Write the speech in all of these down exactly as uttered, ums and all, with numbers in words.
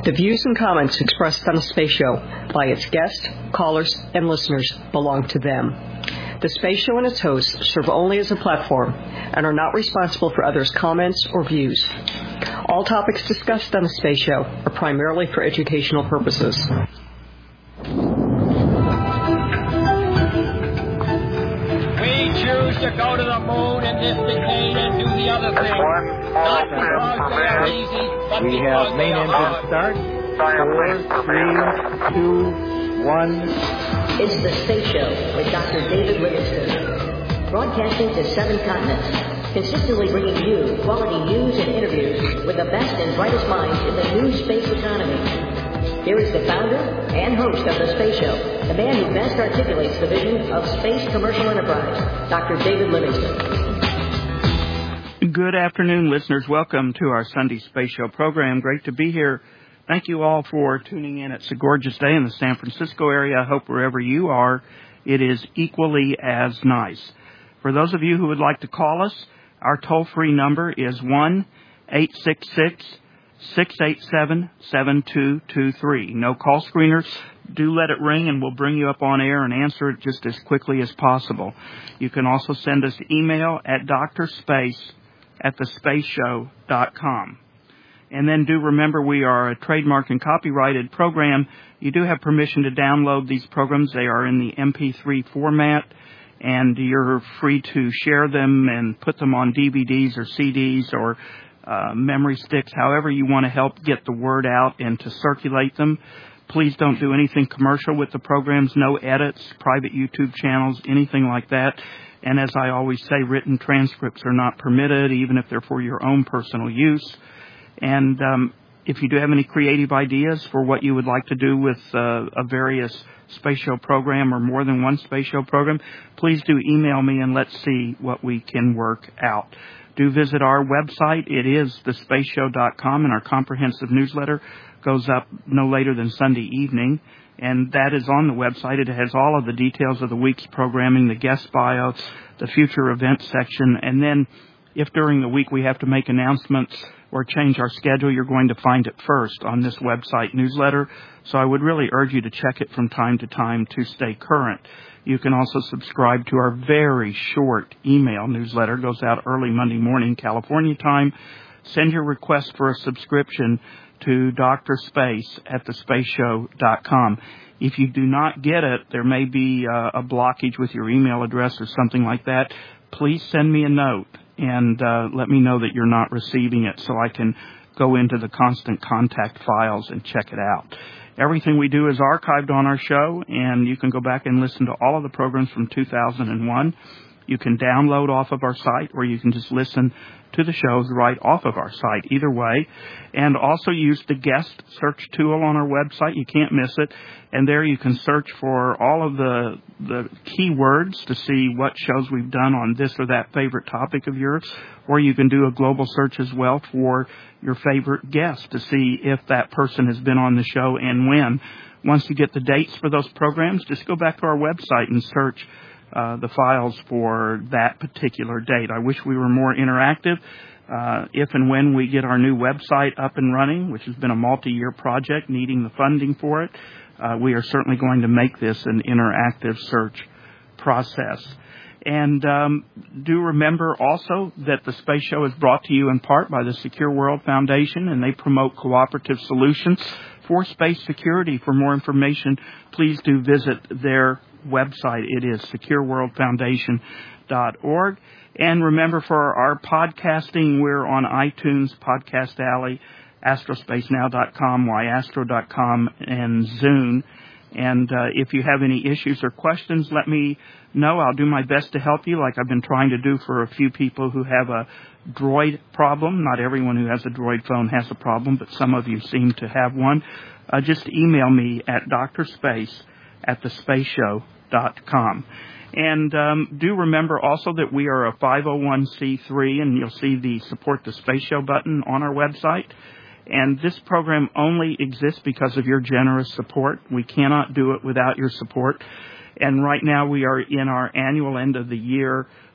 The views and comments expressed on the Space Show by its guests, callers, and listeners belong to them. The Space Show and its hosts serve only as a platform and are not responsible for others' comments or views. All topics discussed on the Space Show are primarily for educational purposes. To go to the moon and this decade and do the other thing. Not because they are easy, but we because have main they engine are start. Four, three, two, one. It's the Space Show with Doctor David Livingston, broadcasting to seven continents, consistently bringing you quality news and interviews with the best and brightest minds in the new space economy. Here is the founder and host of the Space Show, the man who best articulates the vision of space commercial enterprise, Doctor David Livingston. Good afternoon, listeners. Welcome to our Sunday Space Show program. Great to be here. Thank you all for tuning in. It's a gorgeous day in the San Francisco area. I hope wherever you are, it is equally as nice. For those of you who would like to call us, our toll-free number is one eight six six, six eight seven, seven two two three. No call screeners. Do let it ring and we'll bring you up on air and answer it just as quickly as possible. You can also send us email at drspace at the space show dot com. And then do remember we are a trademark and copyrighted program. You do have permission to download these programs. They are in the M P three format, and you're free to share them and put them on D V Ds or C Ds or Uh, memory sticks, however you want to help get the word out and to circulate them. Please don't do anything commercial with the programs, no edits, private YouTube channels, anything like that. And as I always say, written transcripts are not permitted, even if they're for your own personal use. And um, if you do have any creative ideas for what you would like to do with uh, a various Space Show program or more than one Space Show program, please do email me and let's see what we can work out. Do visit our website. It is the space show dot com, and our comprehensive newsletter goes up no later than Sunday evening. And that is on the website. It has all of the details of the week's programming, the guest bios, the future events section. And then if during the week we have to make announcements or change our schedule, you're going to find it first on this website newsletter. So I would really urge you to check it from time to time to stay current. You can also subscribe to our very short email newsletter. It goes out early Monday morning, California time. Send your request for a subscription to drspace at the space show dot com. If you do not get it, there may be uh, a blockage with your email address or something like that. Please send me a note and uh, let me know that you're not receiving it so I can go into the constant contact files and check it out. Everything we do is archived on our show, and you can go back and listen to all of the programs from two thousand one. You can download off of our site, or you can just listen to the shows right off of our site, either way. And also use the guest search tool on our website. You can't miss it. And there you can search for all of the the keywords to see what shows we've done on this or that favorite topic of yours. Or you can do a global search as well for your favorite guest to see if that person has been on the show and when. Once you get the dates for those programs, just go back to our website and search Uh, the files for that particular date. I wish we were more interactive. Uh, if and when we get our new website up and running, which has been a multi-year project needing the funding for it, uh, we are certainly going to make this an interactive search process. And um, do remember also that the Space Show is brought to you in part by the Secure World Foundation, and they promote cooperative solutions for space security. For more information, please do visit their website. It is secure world foundation dot org. And remember, for our podcasting, we're on iTunes, Podcast Alley, astrospace now dot com, y astro dot com, and Zune. And uh, if you have any issues or questions, let me know. I'll do my best to help you, like I've been trying to do for a few people who have a Droid problem. Not everyone who has a Droid phone has a problem, but some of you seem to have one. Uh, just email me at drspace at the space show dot com. And um, do remember also that we are a five oh one c three, and you'll see the Support the Space Show button on our website. And this program only exists because of your generous support. We cannot do it without your support. And right now we are in our annual end of the year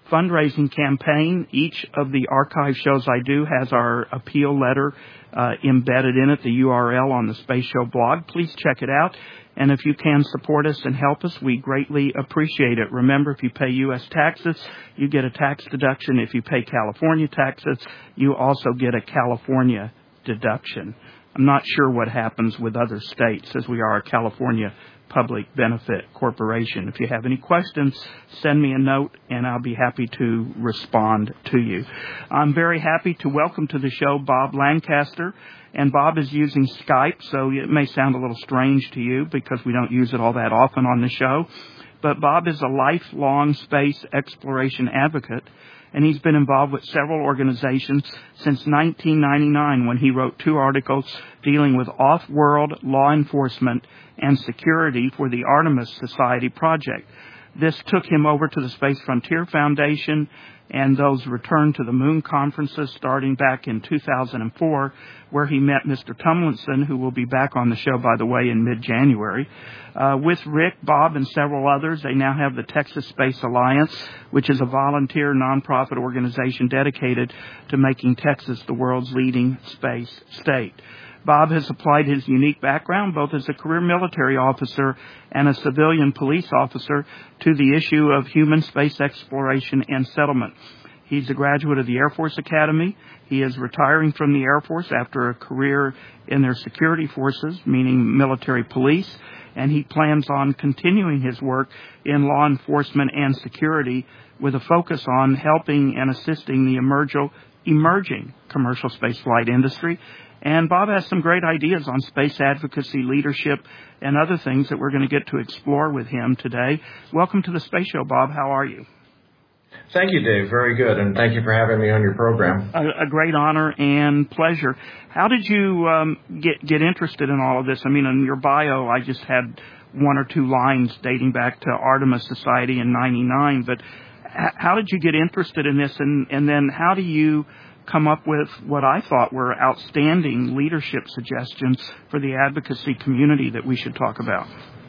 fundraising campaign. Each of the archive shows I do has our appeal letter uh, embedded in it, the U R L on the Space Show blog. Please check it out. And if you can support us and help us, we greatly appreciate it. Remember, if you pay U S taxes, you get a tax deduction. If you pay California taxes, you also get a California deduction. I'm not sure what happens with other states, as we are a California public benefit corporation. If you have any questions, send me a note and I'll be happy to respond to you. I'm very happy to welcome to the show Bob Lancaster. And Bob is using Skype, so it may sound a little strange to you because we don't use it all that often on the show. But Bob is a lifelong space exploration advocate, and he's been involved with several organizations since nineteen ninety-nine when he wrote two articles dealing with off-world law enforcement and security for the Artemis Society project. This took him over to the Space Frontier Foundation and those Return to the Moon conferences starting back in two thousand four, where he met Mister Tumlinson, who will be back on the show, by the way, in mid-January. Uh, with Rick, Bob, and several others, they now have the Texas Space Alliance, which is a volunteer nonprofit organization dedicated to making Texas the world's leading space state. Bob has applied his unique background, both as a career military officer and a civilian police officer, to the issue of human space exploration and settlement. He's a graduate of the Air Force Academy. He is retiring from the Air Force after a career in their security forces, meaning military police, and he plans on continuing his work in law enforcement and security with a focus on helping and assisting the emerging, emerging commercial spaceflight industry. And Bob has some great ideas on space advocacy, leadership, and other things that we're going to get to explore with him today. Welcome to the Space Show, Bob. How are you? Thank you, Dave. Very good. And thank you for having me on your program. A, a great honor and pleasure. How did you um, get, get interested in all of this? I mean, in your bio, I just had one or two lines dating back to Artemis Society in ninety-nine. But h- how did you get interested in this? And, and then how do you come up with what I thought were outstanding leadership suggestions for the advocacy community that we should talk about?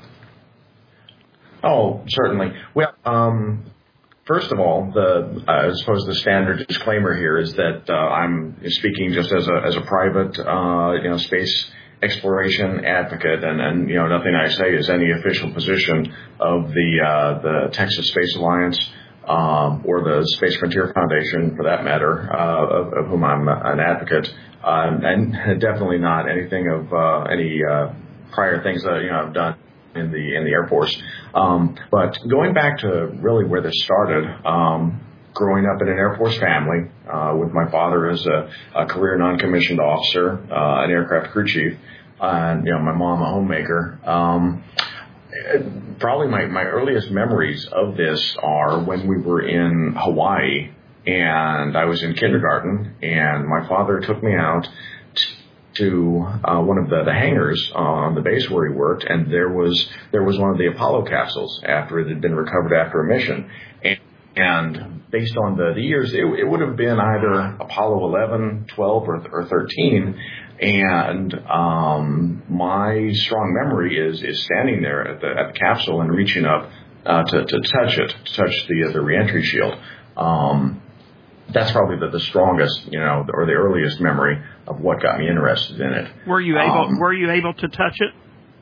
Oh, certainly. Well, um, first of all, the uh, I suppose the standard disclaimer here is that uh, I'm speaking just as a as a private, uh, you know, space exploration advocate, and, and you know, nothing I say is any official position of the uh, the Texas Space Alliance. Um, or the Space Frontier Foundation, for that matter, uh, of, of whom I'm an advocate, um, and definitely not anything of uh, any uh, prior things that you know I've done in the in the Air Force. Um, but going back to really where this started, um, growing up in an Air Force family, uh, with my father as a, a career non-commissioned officer, uh, an aircraft crew chief, and you know my mom a homemaker. Um, Probably my, my earliest memories of this are when we were in Hawaii and I was in kindergarten and my father took me out t- to uh, one of the, the hangars on the base where he worked, and there was there was one of the Apollo capsules after it had been recovered after a mission. And, and based on the, the years, it, it would have been either Apollo eleven, twelve, or, or thirteen. And um, my strong memory is is standing there at the at the capsule and reaching up uh, to to touch it, to touch the uh, the reentry shield. Um, that's probably the, the strongest, you know, or the earliest memory of what got me interested in it. Were you able Um, Were you able to touch it?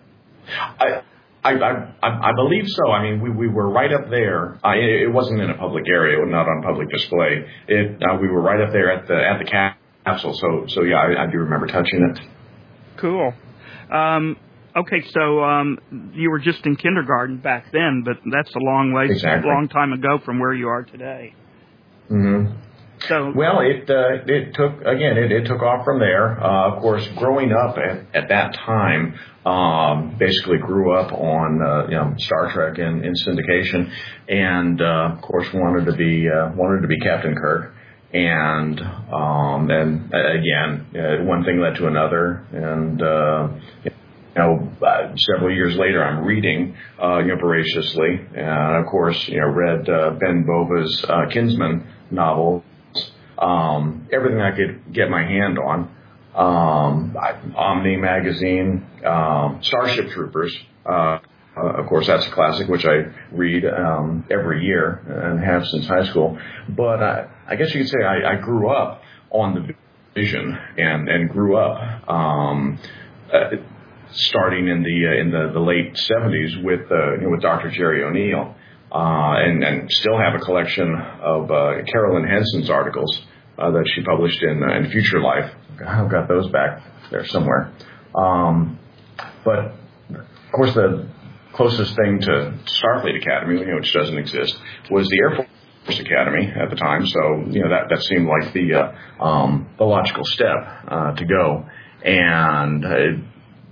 I. I, I, I believe so. I mean, we, we were right up there. Uh, it, it wasn't in a public area, not on public display. It uh, we were right up there at the at the capsule. So so yeah, I, I do remember touching it. Cool. Um, okay, so um, you were just in kindergarten back then, but that's a long way, Exactly. a long time ago from where you are today. Mm-hmm. So Well, it uh, it took again. It, it took off from there. Uh, of course, growing up at, at that time, um, basically grew up on uh, you know Star Trek in, in syndication, and uh, of course wanted to be uh, wanted to be Captain Kirk. And um, and uh, again, uh, one thing led to another, and uh, you know, uh, several years later, I'm reading uh, you know voraciously, and of course, you know, read uh, Ben Bova's uh, Kinsman novel. Um, everything I could get my hand on, um, I, Omni magazine, um, Starship Troopers, uh, of course, that's a classic, which I read um, every year and have since high school. But I, I guess you could say I, I grew up on the vision and, and grew up um, uh, starting in the uh, in the, the late seventies with uh, you know, with Doctor Jerry O'Neill, uh, and, and still have a collection of uh, Carolyn Henson's articles uh, that she published in uh, in Future Life. I've got those back there somewhere. Um, but of course, the closest thing to Starfleet Academy, you know, which doesn't exist, was the Air Force Academy at the time. So, you know, that, that seemed like the uh, um, the logical step uh, to go. And uh,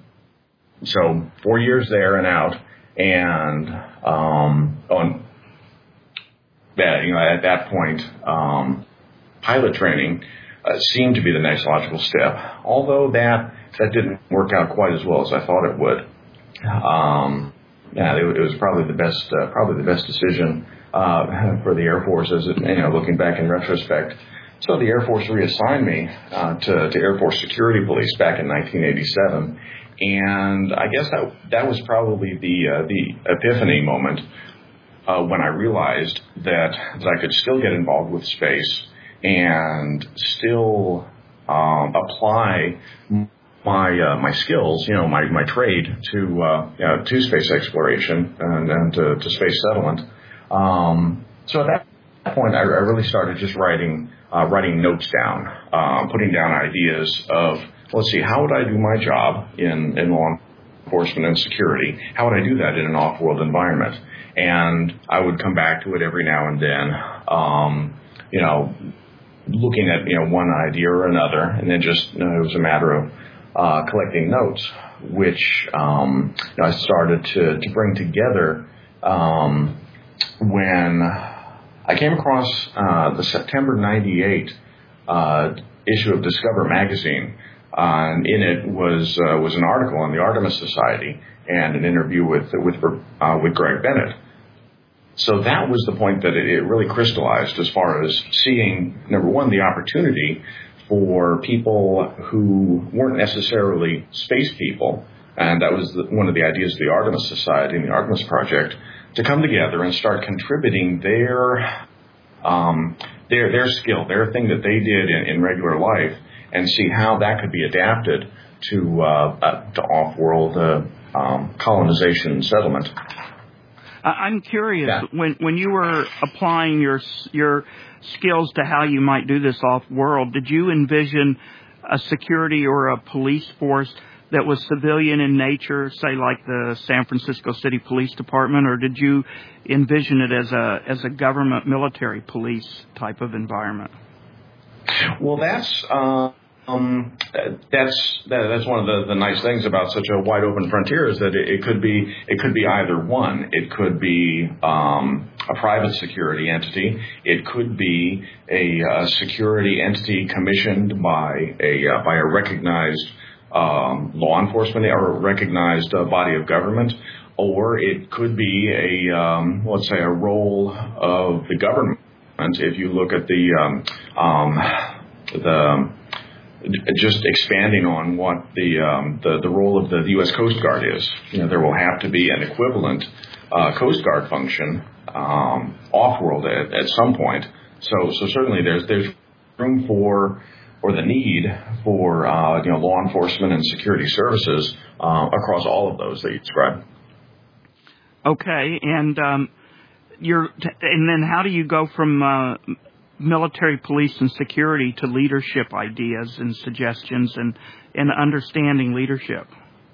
so four years there and out, and um, on that, you know, at that point, um, pilot training uh, seemed to be the next logical step. Although that that didn't work out quite as well as I thought it would. Um, Yeah, it was probably the best, uh, probably the best decision uh, for the Air Force, as it, you know, looking back in retrospect. So the Air Force reassigned me uh, to, to Air Force Security Police back in nineteen eighty-seven, and I guess that that was probably the uh, the epiphany moment uh, when I realized that, that I could still get involved with space and still um, apply my uh, my skills, you know, my, my trade to uh, you know, to space exploration and, and to, to space settlement. Um, so at that point, I, I really started just writing uh, writing notes down, um, putting down ideas of, let's see, how would I do my job in, in law enforcement and security? How would I do that in an off-world environment? And I would come back to it every now and then, um, you know, looking at, you know, one idea or another, and then just, you know, it was a matter of Uh, collecting notes, which um, you know, I started to, to bring together um, when I came across uh, the September ninety-eight uh, issue of Discover magazine. Uh, and in it was uh, was an article on the Artemis Society and an interview with with uh, with Greg Bennett. So that was the point that it, it really crystallized as far as seeing, number one, the opportunity for people who weren't necessarily space people, and that was the, one of the ideas of the Artemis Society and the Artemis Project, to come together and start contributing their um, their their skill, their thing that they did in, in regular life, and see how that could be adapted to uh, uh, to off-world uh, um, colonization and settlement. I'm curious, yeah. when when you were applying your your skills to how you might do this off-world, did you envision a security or a police force that was civilian in nature, say like the San Francisco City Police Department, or did you envision it as a as a government military police type of environment? Well, that's uh, um, that's that, that's one of the, the nice things about such a wide open frontier is that it, it could be it could be either one. It could be um, a private security entity. It could be a, a security entity commissioned by a uh, by a recognized um, law enforcement or a recognized uh, body of government, or it could be a um, let's say a role of the government. If you look at the um, um, the just expanding on what the, um, the the role of the, the U S Coast Guard is, you know, there will have to be an equivalent uh, Coast Guard function um, off-world at, at some point. So so certainly there's there's room for or the need for uh, you know law enforcement and security services uh, across all of those that you described. Okay, and um, you're and then how do you go from uh, military police and security to leadership ideas and suggestions and, and understanding leadership?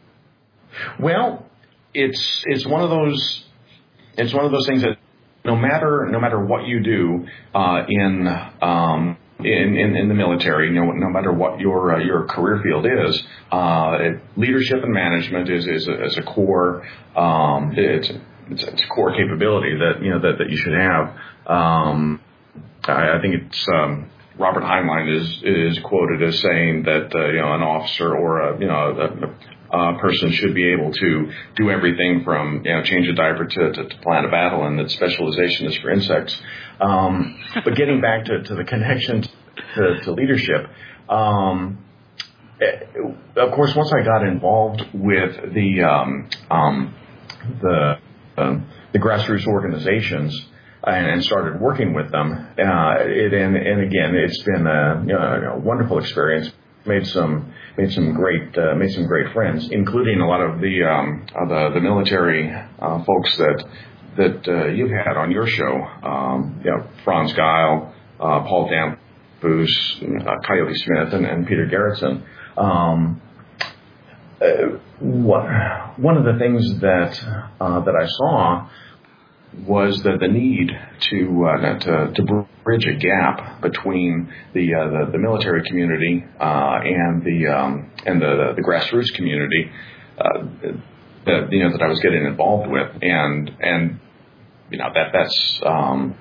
Well, it's it's one of those it's one of those things that no matter no matter what you do uh, in, um, in in in the military, you know, no matter what your uh, your career field is, uh, it, leadership and management is is a, is a core um, it's, it's it's a core capability that you know that, that you should have. Um, I, I think it's um, Robert Heinlein is is quoted as saying that uh, you know an officer or a you know a, a Uh, person should be able to do everything from, you know, change a diaper to, to, to plan a battle, and that specialization is for insects. Um, but getting back to, to the connection to, to leadership, um, of course, once I got involved with the um, um, the uh, the grassroots organizations and, and started working with them. Uh, it, and, and again, it's been a, you know, a wonderful experience. Made some made some great uh, made some great friends, including a lot of the um, uh, the, the military uh, folks that that uh, you've had on your show. Um, you know, Franz Geil, uh, Paul Damphus, uh, Coyote Smith, and, and Peter Gerritsen. Um, uh, what, one of the things that uh, that I saw was that the need to, uh, to to bridge a gap between the uh, the, the military community uh, and the um, and the, the grassroots community uh, that you know that I was getting involved with, and and you know that that's um,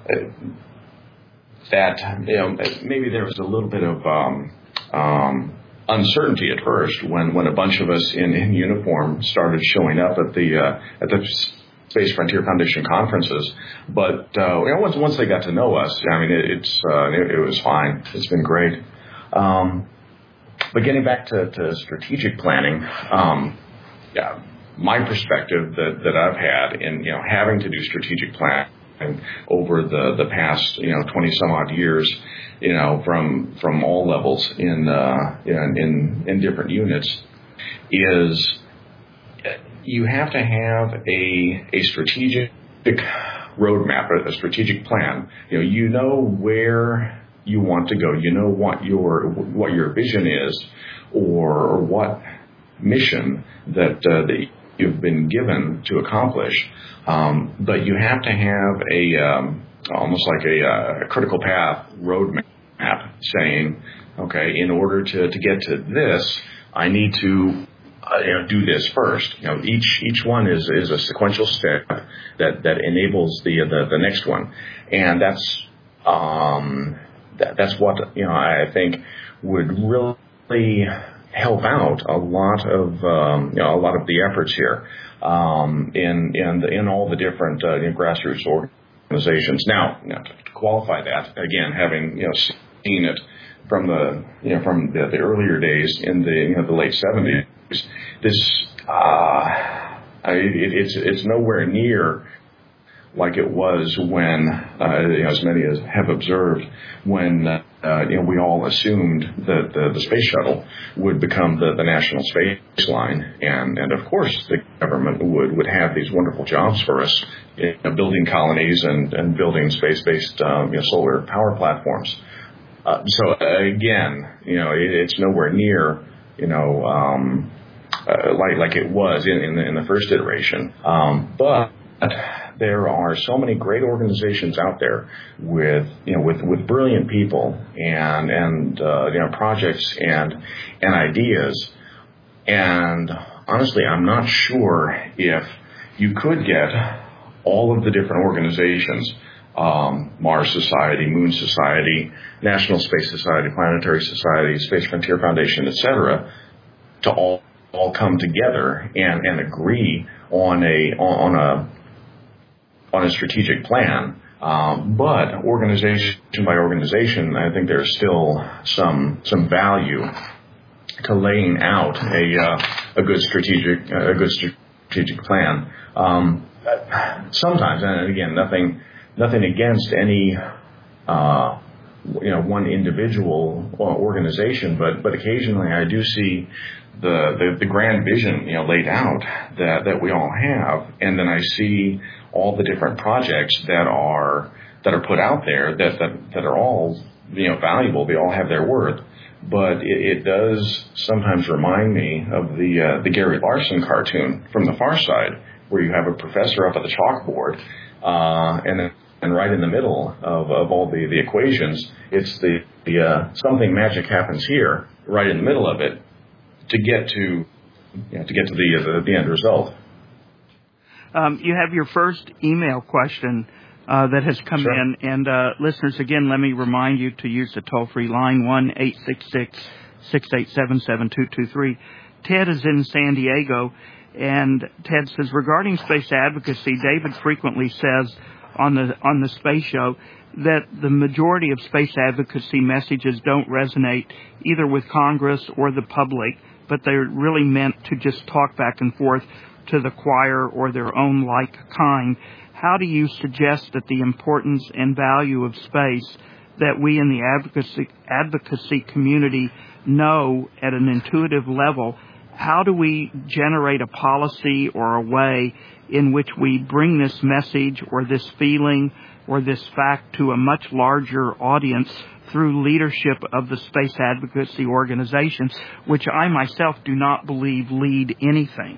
that you know maybe there was a little bit of um, um, uncertainty at first when, when a bunch of us in, in uniform started showing up at the uh, at the Space Frontier Foundation conferences, but uh, you know, once once they got to know us, I mean, it, it's uh, it, it was fine. It's been great. Um, but getting back to, to strategic planning, um, yeah, my perspective that, that I've had in you know having to do strategic planning over the, the past you know twenty some odd years, you know from from all levels in uh, in, in in different units, is you have to have a a strategic roadmap, a strategic plan. You know, you know where you want to go. You know what your what your vision is, or, or what mission that uh, that you've been given to accomplish. Um, but you have to have a um, almost like a, a critical path roadmap, saying, okay, in order to to get to this, I need to Uh, you know, do this first. You know, each each one is, is a sequential step that, that enables the, the the next one, and that's um that, that's what you know I think would really help out a lot of um, you know a lot of the efforts here um, in in the, in all the different uh, you know, grassroots organizations. Now, you know, to qualify that again, having you know seen it from the you know from the, the earlier days in the you know the late seventies. This uh, I, it, it's it's nowhere near like it was when, uh, you know, as many as have observed, when uh, you know we all assumed that the, the space shuttle would become the, the national space line, and, and of course the government would, would have these wonderful jobs for us, you know, building colonies and, and building space-based um, you know, solar power platforms. Uh, so again, you know, it, it's nowhere near, you know, um, uh, like like it was in in the, in the first iteration. Um, but there are so many great organizations out there with you know with, with brilliant people and and uh, you know projects and and ideas. And honestly, I'm not sure if you could get all of the different organizations. Um, Mars Society, Moon Society, National Space Society, Planetary Society, Space Frontier Foundation, et cetera, to all, all come together and, and agree on a on a on a strategic plan. Um, but organization by organization, I think there's still some some value to laying out a uh, a good strategic a good strategic plan. Um, sometimes, and again, nothing. Nothing against any, uh, you know, one individual organization, but but occasionally I do see the, the the grand vision, you know, laid out that that we all have, and then I see all the different projects that are that are put out there that that, that are all you know valuable. They all have their worth, but it, it does sometimes remind me of the uh, the Gary Larson cartoon from The Far Side, where you have a professor up at the chalkboard, uh, and then. And right in the middle of, of all the, the equations, it's the, the uh, something magic happens here, right in the middle of it, to get to you know, to get to the, the the end result. Um, you have your first email question uh, that has come sure. in, and uh, listeners, again, let me remind you to use the toll-free line one eight six six, six eight seven, seven two two three. Ted is in San Diego, and Ted says, regarding space advocacy, David frequently says on the on the space show that the majority of space advocacy messages don't resonate either with Congress or the public. but they're really meant to just talk back and forth to the choir or their own like kind. How do you suggest that the importance and value of space that we in the advocacy, advocacy community know at an intuitive level, how do we generate a policy or a way in which we bring this message or this feeling or this fact to a much larger audience through leadership of the space advocacy organizations, which I myself do not believe lead anything?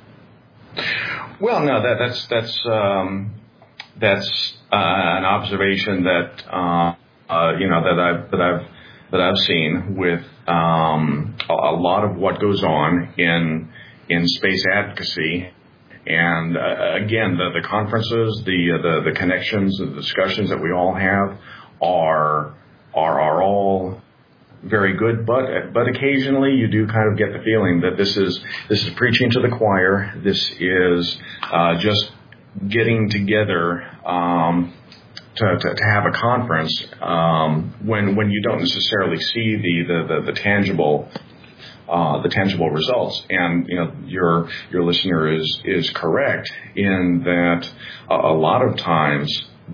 Well, no, that, that's that's um, that's uh, an observation that uh, uh, you know that I've that I've that I've seen with um, a, a lot of what goes on in in space advocacy. And uh, again, the, the conferences, the, uh, the the connections, the discussions that we all have are are are all very good. But but occasionally, you do kind of get the feeling that this is this is preaching to the choir. This is uh, just getting together um, to, to to have a conference um, when when you don't necessarily see the the the, the tangible. Uh, the tangible results. And, you know, your your listener is is correct in that a, a lot of times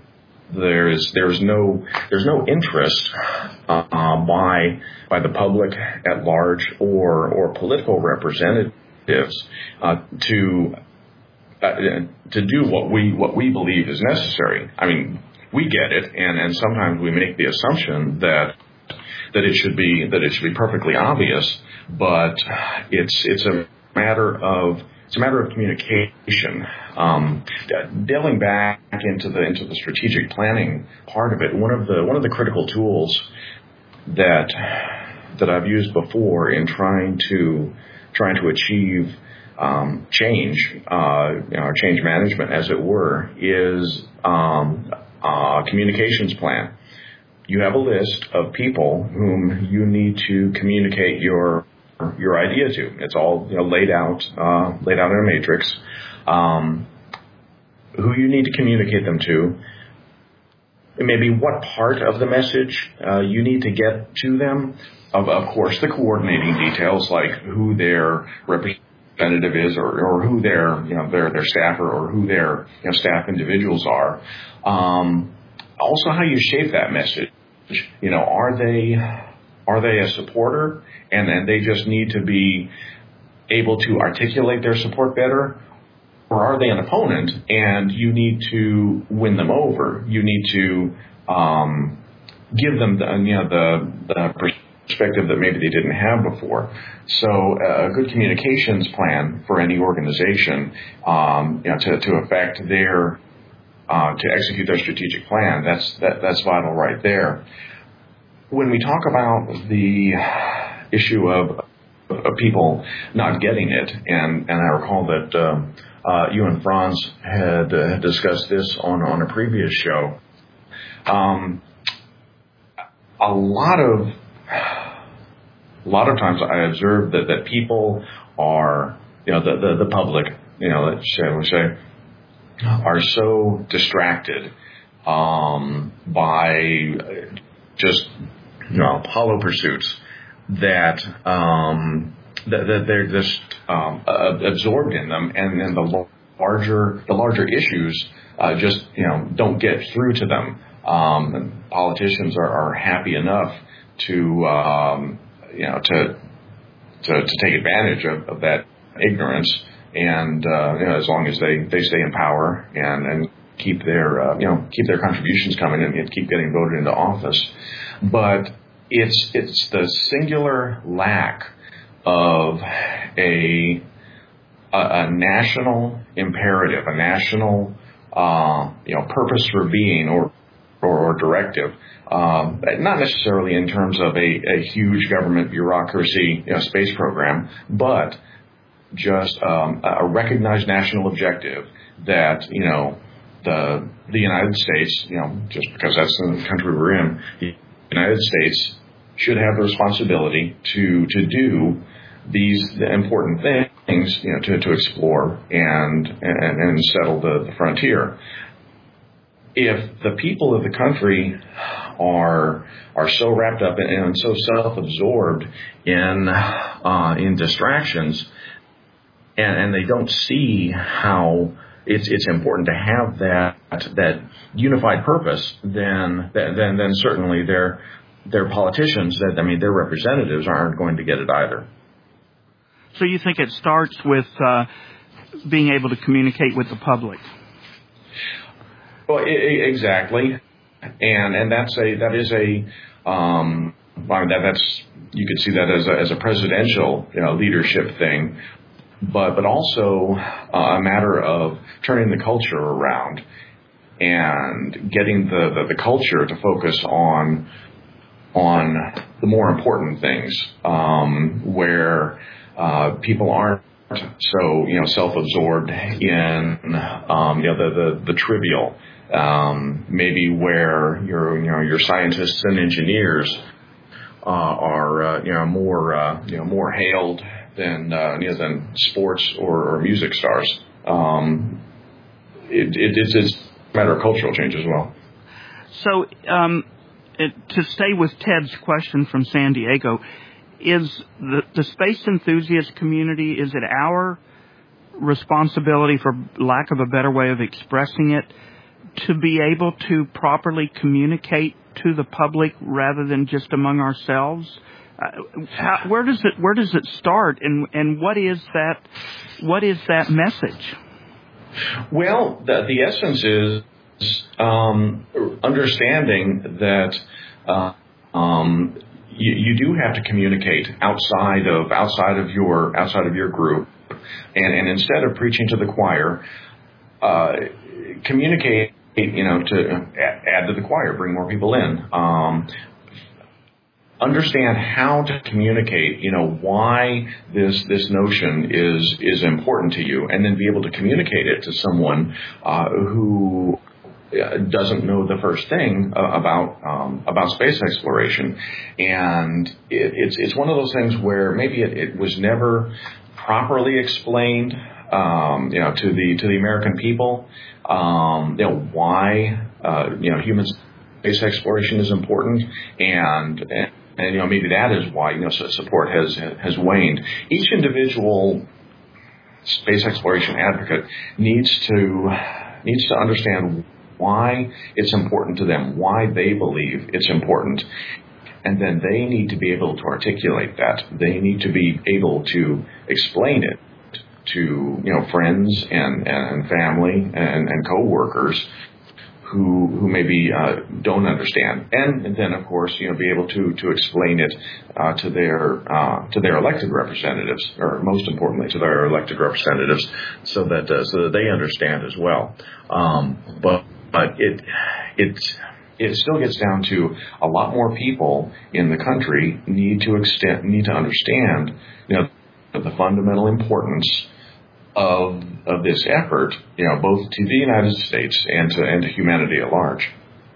there's there's no there's no interest uh, by by the public at large or or political representatives uh, to uh, to do what we what we believe is necessary. I mean, we get it, and, and sometimes we make the assumption that that it should be that it should be perfectly obvious. But it's it's a matter of it's a matter of communication. Um, delving back into the into the strategic planning part of it, one of the one of the critical tools that that I've used before in trying to trying to achieve um, change, uh, you know, or change management, as it were, is um, a communications plan. You have a list of people whom you need to communicate your your idea to. It's all, you know, laid out uh, laid out in a matrix. Um, who you need to communicate them to, maybe what part of the message uh, you need to get to them. Of, of course, the coordinating details like who their representative is, or, or who their you know their their staffer or who their you know, staff individuals are. Um, also, how you shape that message. You know, are they are they a supporter, and then they just need to be able to articulate their support better, or are they an opponent and you need to win them over? You need to um, give them the, you know the, the perspective that maybe they didn't have before. So uh, a good communications plan for any organization, um, you know, to to affect their Uh, to execute their strategic plan, that's that, that's vital right there. When we talk about the issue of, of people not getting it, and, and I recall that uh, uh, you and Franz had uh, discussed this on, on a previous show. Um, a lot of a lot of times I observe that, that people are, you know, the the, the public, you know, let's say, we say. are so distracted um, by just you know hollow pursuits that um, that, that they're just um, absorbed in them, and then the larger the larger issues uh, just you know don't get through to them. Um, and politicians are, are happy enough to um, you know to, to to take advantage of, of that ignorance. And uh, you know, as long as they, they stay in power and, and keep their uh, you know keep their contributions coming and keep getting voted into office, but it's it's the singular lack of a a, a national imperative, a national uh, you know purpose for being or or, or directive. Um, not necessarily in terms of a, a huge government bureaucracy you know, space program, but just um, a recognized national objective that, you know, the the United States, you know, just because that's the country we're in, the United States should have the responsibility to to do these important things, you know, to, to explore and and, and settle the, the frontier. If the people of the country are are so wrapped up in, and so self-absorbed in uh, in distractions, and, and they don't see how it's it's important to have that that unified purpose. Then then then certainly their their politicians, that I mean their representatives, aren't going to get it either. So you think it starts with uh, being able to communicate with the public? Well, I- I- exactly, and and that's a that is a um, I mean, that that's you could see that as a, as a presidential you know leadership thing, but but also uh, a matter of turning the culture around and getting the, the, the culture to focus on on the more important things, um, where uh, people aren't so you know self-absorbed in um, you know the the, the trivial. Um, maybe where your you know your scientists and engineers uh, are uh, you know more uh, you know more hailed than uh, you know, than sports or, or music stars. Um, it, it, it's, it's a matter of cultural change as well. So um, it, to stay with Ted's question from San Diego, is the, the space enthusiast community, is it our responsibility, for lack of a better way of expressing it, to be able to properly communicate to the public rather than just among ourselves? Uh, how, where does it where does it start, and, and what is that what is that message? Well, the, the essence is um, understanding that uh, um, you, you do have to communicate outside of outside of your outside of your group, and, and instead of preaching to the choir, uh, communicate. You know, to add to the choir, bring more people in. Um, understand how to communicate. You know, why this this notion is is important to you, and then be able to communicate it to someone uh, who doesn't know the first thing uh, about um, about space exploration. And it, it's it's one of those things where maybe it, it was never properly explained. Um, you know, to the to the American people, um, you know, why uh, you know human space exploration is important, and, and and you know maybe that is why you know support has has waned. Each individual space exploration advocate needs to needs to understand why it's important to them, why they believe it's important. And then they need to be able to articulate that. They need to be able to explain it to you know friends and, and family and, and coworkers who who maybe uh, don't understand, and, and then of course you know be able to to explain it uh, to their uh, to their elected representatives, or most importantly to their elected representatives, so that uh, so that they understand as well. Um, but but it it it still gets down to a lot more people in the country need to extend need to understand you know the fundamental importance of of this effort, you know, both to the United States and to and to humanity at large.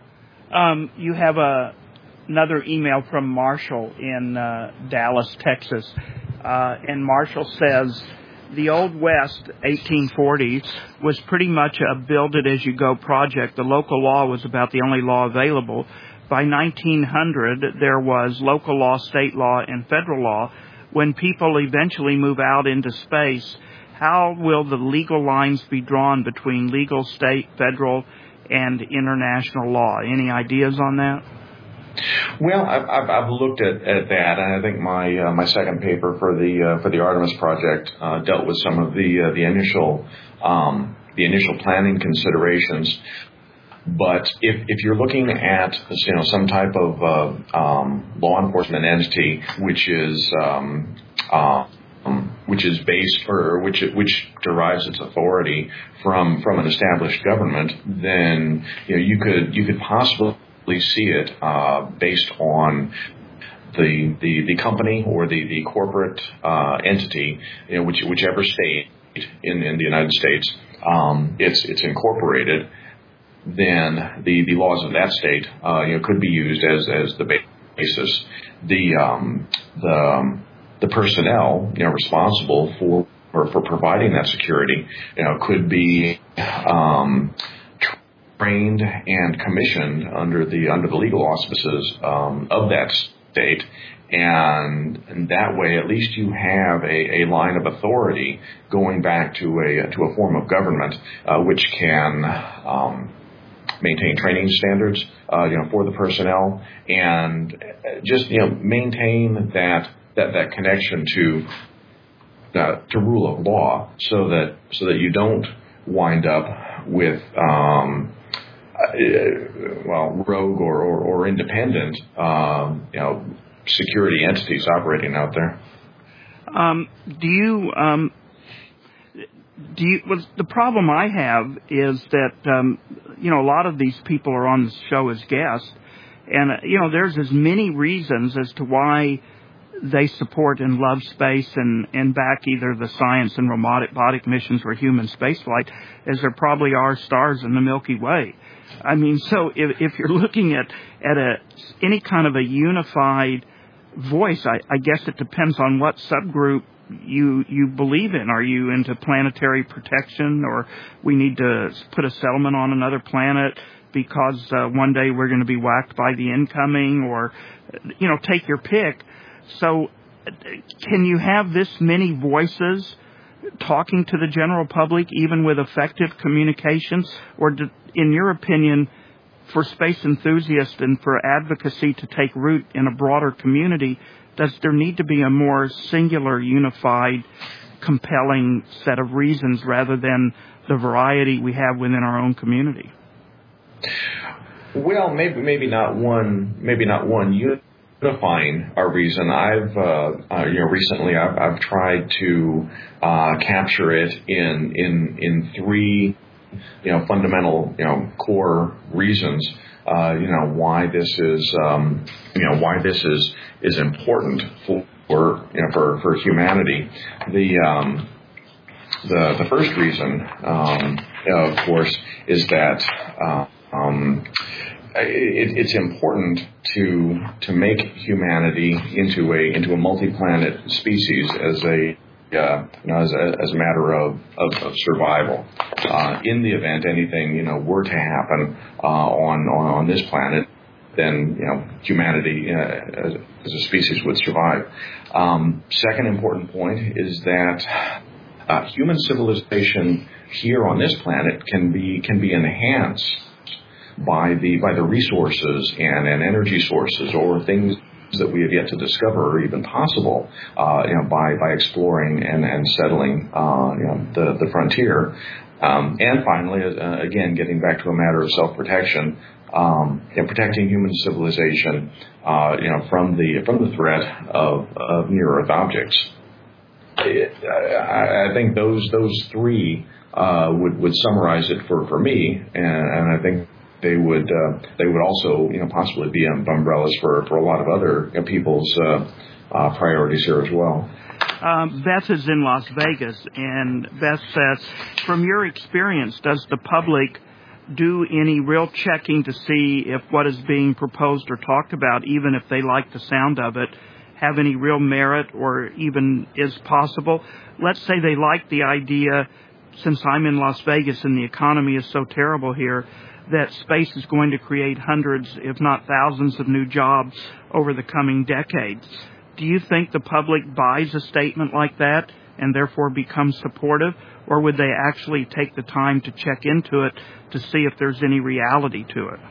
Um, you have a another email from Marshall in uh, Dallas, Texas, uh, and Marshall says the Old West, eighteen forties, was pretty much a build-it-as-you-go project. The local law was about the only law available. By nineteen hundred, there was local law, state law, and federal law. When people eventually move out into space, how will the legal lines be drawn between legal, state, federal, and international law? Any ideas on that? Well, I've, I've, I've looked at, at that, and I think my uh, my second paper for the uh, for the Artemis project uh, dealt with some of the uh, the initial um, the initial planning considerations. But if if you're looking at you know some type of uh, um, law enforcement entity which is um, uh, Um, which is based or which which derives its authority from from an established government, then you know you could you could possibly see it uh, based on the, the the company or the the corporate uh, entity, you know, which whichever state in, in the United States um, it's it's incorporated. Then the, the laws of that state uh, you know could be used as as the basis. The um, the um, The personnel, you know, responsible for, for for providing that security, you know, could be um, trained and commissioned under the under the legal auspices um, of that state, and, and that way at least you have a, a line of authority going back to a to a form of government uh, which can um, maintain training standards, uh, you know, for the personnel, and just you know maintain that that that connection to uh, to rule of law, so that so that you don't wind up with um, uh, well rogue or or, or independent um, you know security entities operating out there. Um, do you um, do you? Well, the problem I have is that um, you know a lot of these people are on the show as guests, and uh, you know there's as many reasons as to why they support and love space and, and back either the science and robotic missions or human spaceflight as there probably are stars in the Milky Way. I mean, so if, if you're looking at, at a, any kind of a unified voice, I, I guess it depends on what subgroup you you believe in. Are you into planetary protection, or we need to put a settlement on another planet because uh, one day we're going to be whacked by the incoming, or, you know, take your pick. So can you have this many voices talking to the general public, even with effective communications? Or do, in your opinion, for space enthusiasts and for advocacy to take root in a broader community, does there need to be a more singular, unified, compelling set of reasons rather than the variety we have within our own community? Well, maybe maybe not one, maybe not one unifying our reason. I've uh, uh, you know recently I've, I've tried to uh, capture it in in in three you know fundamental you know core reasons. Uh, you know why this is um, you know why this is is important for, for you know for, for humanity. The um, the the first reason, um, of course, is that uh, um, it, it's important to to make humanity into a into a multi-planet species as a Uh, you know, as a, as a matter of, of, of survival. Uh, in the event anything, you know, were to happen uh, on, on on this planet, then, you know, humanity uh, as, as a species would survive. Um, second important point is that uh, human civilization here on this planet can be can be enhanced by the by the resources and, and energy sources or things that we have yet to discover or even possible, uh, you know, by, by exploring and, and settling, uh, you know, the, the frontier. Um, and finally, uh, again, getting back to a matter of self-protection, um, and protecting human civilization, uh, you know, from the, from the threat of, of near-Earth objects. I, I think those, those three, uh, would, would summarize it for, for me. And, and I think they would uh, they would also you know possibly be umbrellas for, for a lot of other you know, people's uh, uh, priorities here as well. Um, Beth is in Las Vegas, and Beth says, from your experience, does the public do any real checking to see if what is being proposed or talked about, even if they like the sound of it, have any real merit or even is possible? Let's say they like the idea, since I'm in Las Vegas and the economy is so terrible here, that space is going to create hundreds, if not thousands, of new jobs over the coming decades. Do you think the public buys a statement like that and therefore becomes supportive, or would they actually take the time to check into it to see if there's any reality to it?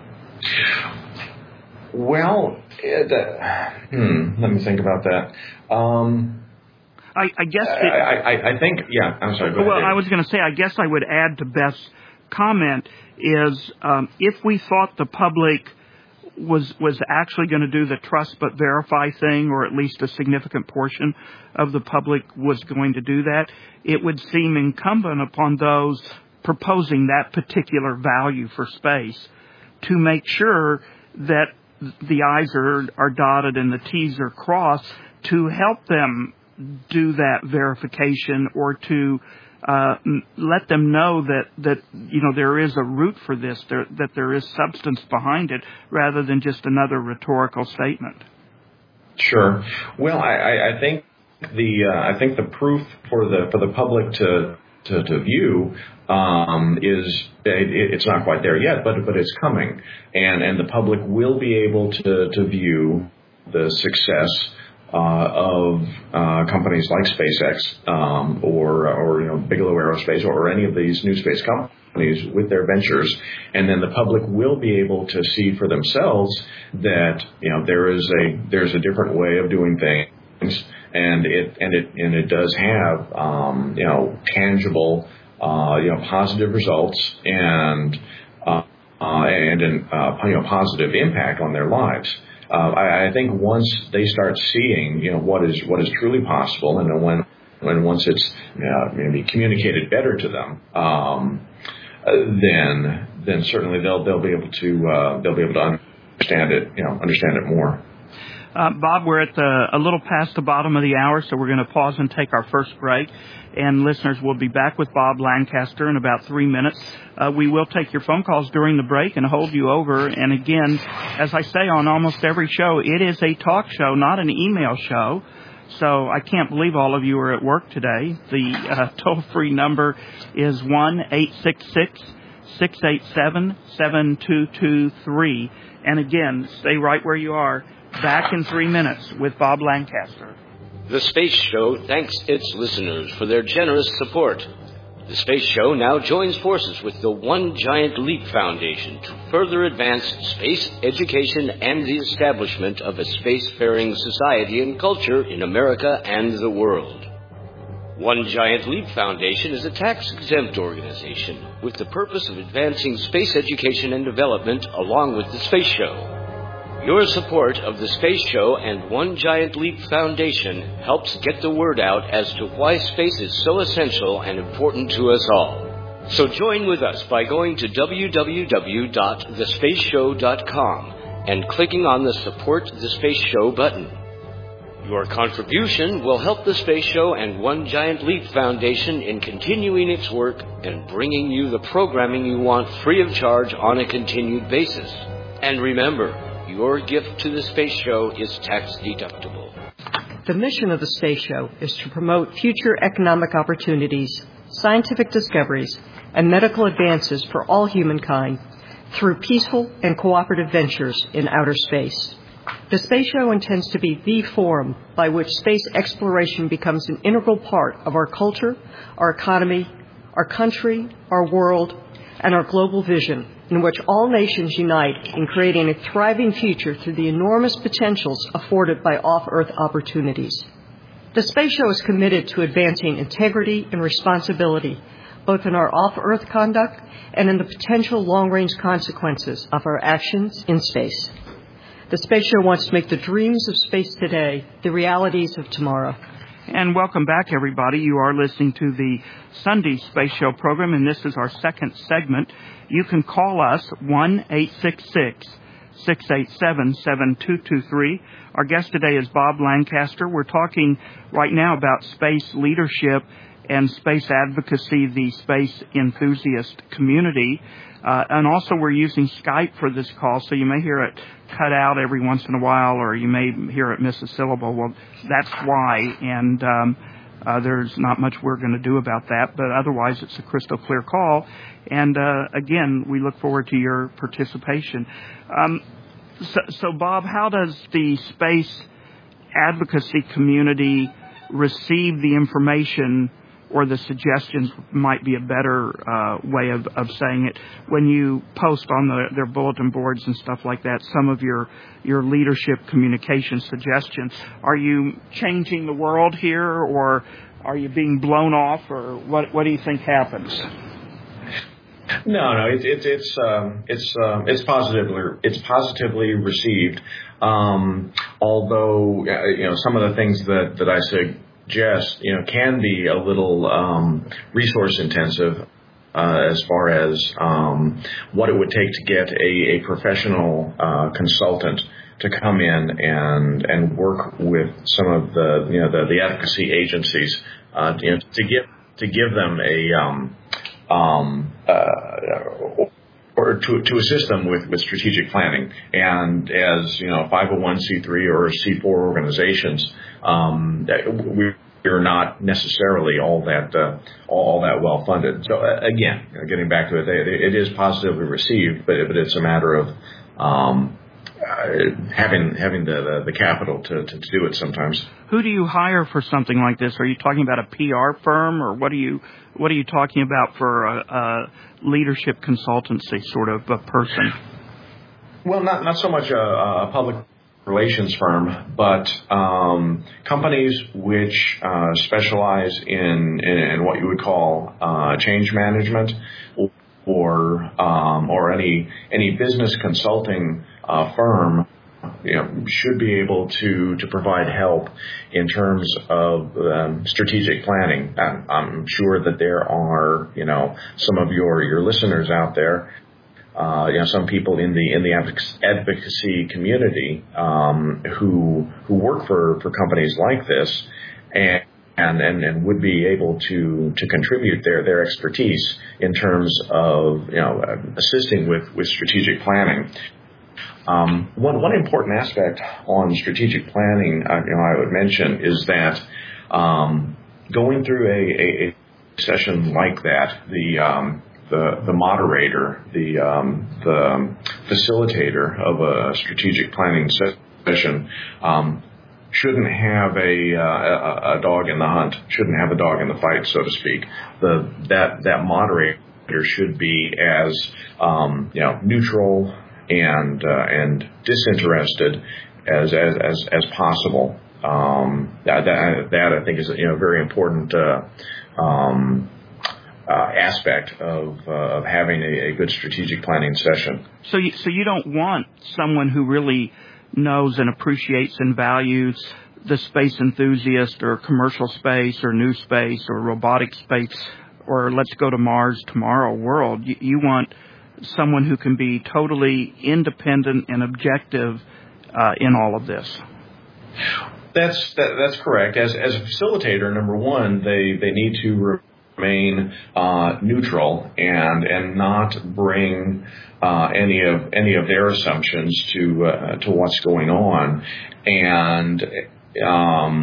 Well, it, uh, hmm, let me think about that. Um, I, I guess... It, I, I, I think, yeah, I'm sorry, go well, ahead. I was going to say, I guess I would add to Beth's comment is um, if we thought the public was was actually going to do the trust but verify thing, or at least a significant portion of the public was going to do that, it would seem incumbent upon those proposing that particular value for space to make sure that the I's are, are dotted and the T's are crossed to help them do that verification, or to Uh, let them know that, that, you know, there is a root for this, there, that there is substance behind it, rather than just another rhetorical statement. Sure. Well, I, I think the uh, I think the proof for the for the public to to, to view um, is it, it's not quite there yet, but but it's coming, and and the public will be able to to view the success uh, of uh, companies like SpaceX um, or or you know Bigelow Aerospace or any of these new space companies with their ventures, and then the public will be able to see for themselves that you know there is a there's a different way of doing things. And it and it and it does have um, you know tangible uh, you know positive results and uh, uh, and an uh, you know positive impact on their lives. Uh, I, I think once they start seeing you know what is what is truly possible, and then when when once it's you know, maybe communicated better to them, um, then then certainly they'll they'll be able to uh, they'll be able to understand it you know understand it more. Uh, Bob, we're at the, a little past the bottom of the hour, so we're going to pause and take our first break. And listeners, we'll be back with Bob Lancaster in about three minutes. Uh, we will take your phone calls during the break and hold you over. And again, as I say on almost every show, it is a talk show, not an email show. So I can't believe all of you are at work today. The uh, toll-free number is one eight six six, six eight seven, seven two two three. And again, stay right where you are. Back in three minutes with Bob Lancaster. The Space Show thanks its listeners for their generous support. The Space Show now joins forces with the One Giant Leap Foundation to further advance space education and the establishment of a spacefaring society and culture in America and the world. One Giant Leap Foundation is a tax-exempt organization with the purpose of advancing space education and development along with the Space Show. Your support of the Space Show and One Giant Leap Foundation helps get the word out as to why space is so essential and important to us all. So join with us by going to w w w dot the space show dot com and clicking on the Support the Space Show button. Your contribution will help the Space Show and One Giant Leap Foundation in continuing its work and bringing you the programming you want free of charge on a continued basis. And remember, your gift to the Space Show is tax deductible. The mission of the Space Show is to promote future economic opportunities, scientific discoveries, and medical advances for all humankind through peaceful and cooperative ventures in outer space. The Space Show intends to be the forum by which space exploration becomes an integral part of our culture, our economy, our country, our world, and our global vision, in which all nations unite in creating a thriving future through the enormous potentials afforded by off-Earth opportunities. The Space Show is committed to advancing integrity and responsibility, both in our off-Earth conduct and in the potential long-range consequences of our actions in space. The Space Show wants to make the dreams of space today the realities of tomorrow. And welcome back, everybody. You are listening to the Sunday Space Show program, and this is our second segment. You can call us one eight six six, six eight seven, seven two two three. Our guest today is Bob Lancaster. We're talking right now about space leadership and space advocacy, the space enthusiast community. Uh, and also we're using Skype for this call, so you may hear it cut out every once in a while, or you may hear it miss a syllable. Well, that's why, and um, uh, there's not much we're going to do about that, but otherwise it's a crystal clear call. And uh, again, we look forward to your participation. Um, so, so, Bob, how does the space advocacy community receive the information, or the suggestions might be a better uh, way of, of saying it, when you post on the, their bulletin boards and stuff like that, some of your, your leadership communication suggestions? Are you changing the world here, or are you being blown off, or what, what do you think happens? No, no, it, it, it's um, it's um, it's positively it's positively received. Um, although uh, you know some of the things that, that I suggest you know can be a little um, resource intensive uh, as far as um, what it would take to get a, a professional uh, consultant to come in and and work with some of the you know the, the advocacy agencies uh, you know, to give to give them a um, Um, uh, or to, to assist them with, with strategic planning. And as, you know, five oh one c three or C four organizations, um, we you're not necessarily all that uh, all that well funded. So uh, again, getting back to it, it is positively received, but but it's a matter of um, uh, having having the, the, the capital to, to do it sometimes. Who do you hire for something like this? Are you talking about a P R firm, or what are you what are you talking about for a, a leadership consultancy sort of a person? Well, not not so much a, a public relations firm, but um, companies which uh, specialize in, in, in what you would call uh, change management, or um, or any any business consulting uh, firm, you know, should be able to to provide help in terms of um, strategic planning. I'm, I'm sure that there are, you know, some of your your listeners out there. Uh, you know, some people in the in the advocacy community um, who who work for, for companies like this, and, and and and would be able to to contribute their, their expertise in terms of, you know, assisting with, with strategic planning. Um, one one important aspect on strategic planning, uh, you know, I would mention is that um, going through a, a, a session like that, the um, The, the moderator, the um, the facilitator of a strategic planning session um, shouldn't have a, uh, a a dog in the hunt, shouldn't have a dog in the fight, so to speak. The that that moderator should be as um, you know neutral and uh, and disinterested as as as, as possible. Um, that, that that I think is, you know, very important. Uh, um, Uh, aspect of, uh, of having a, a good strategic planning session. So, you, so you don't want someone who really knows and appreciates and values the space enthusiast or commercial space or new space or robotic space or let's go to Mars tomorrow world. You, you want someone who can be totally independent and objective uh, in all of this. That's that, that's correct. As as a facilitator, number one, they they need to Re- remain uh, neutral and and not bring uh, any of any of their assumptions to uh, to what's going on. And um,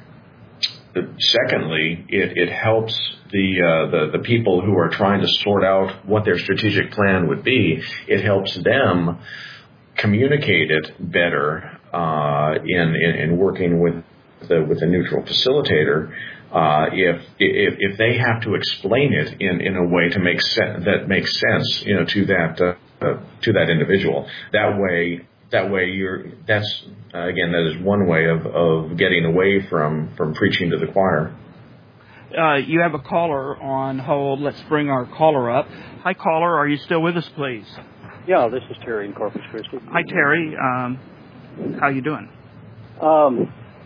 secondly, it, it helps the, uh, the the people who are trying to sort out what their strategic plan would be. It helps them communicate it better uh, in, in in working with the with a neutral facilitator. Uh, if, if if they have to explain it in, in a way to make sense that makes sense, you know, to that uh, uh, to that individual. That way, that way you're. That's uh, again, that is one way of, of getting away from, from preaching to the choir. Uh, you have a caller on hold. Let's bring our caller up. Hi, caller. Are you still with us, please? Yeah, this is Terry in Corpus Christi. Hi, Terry. Um, how you doing? Um.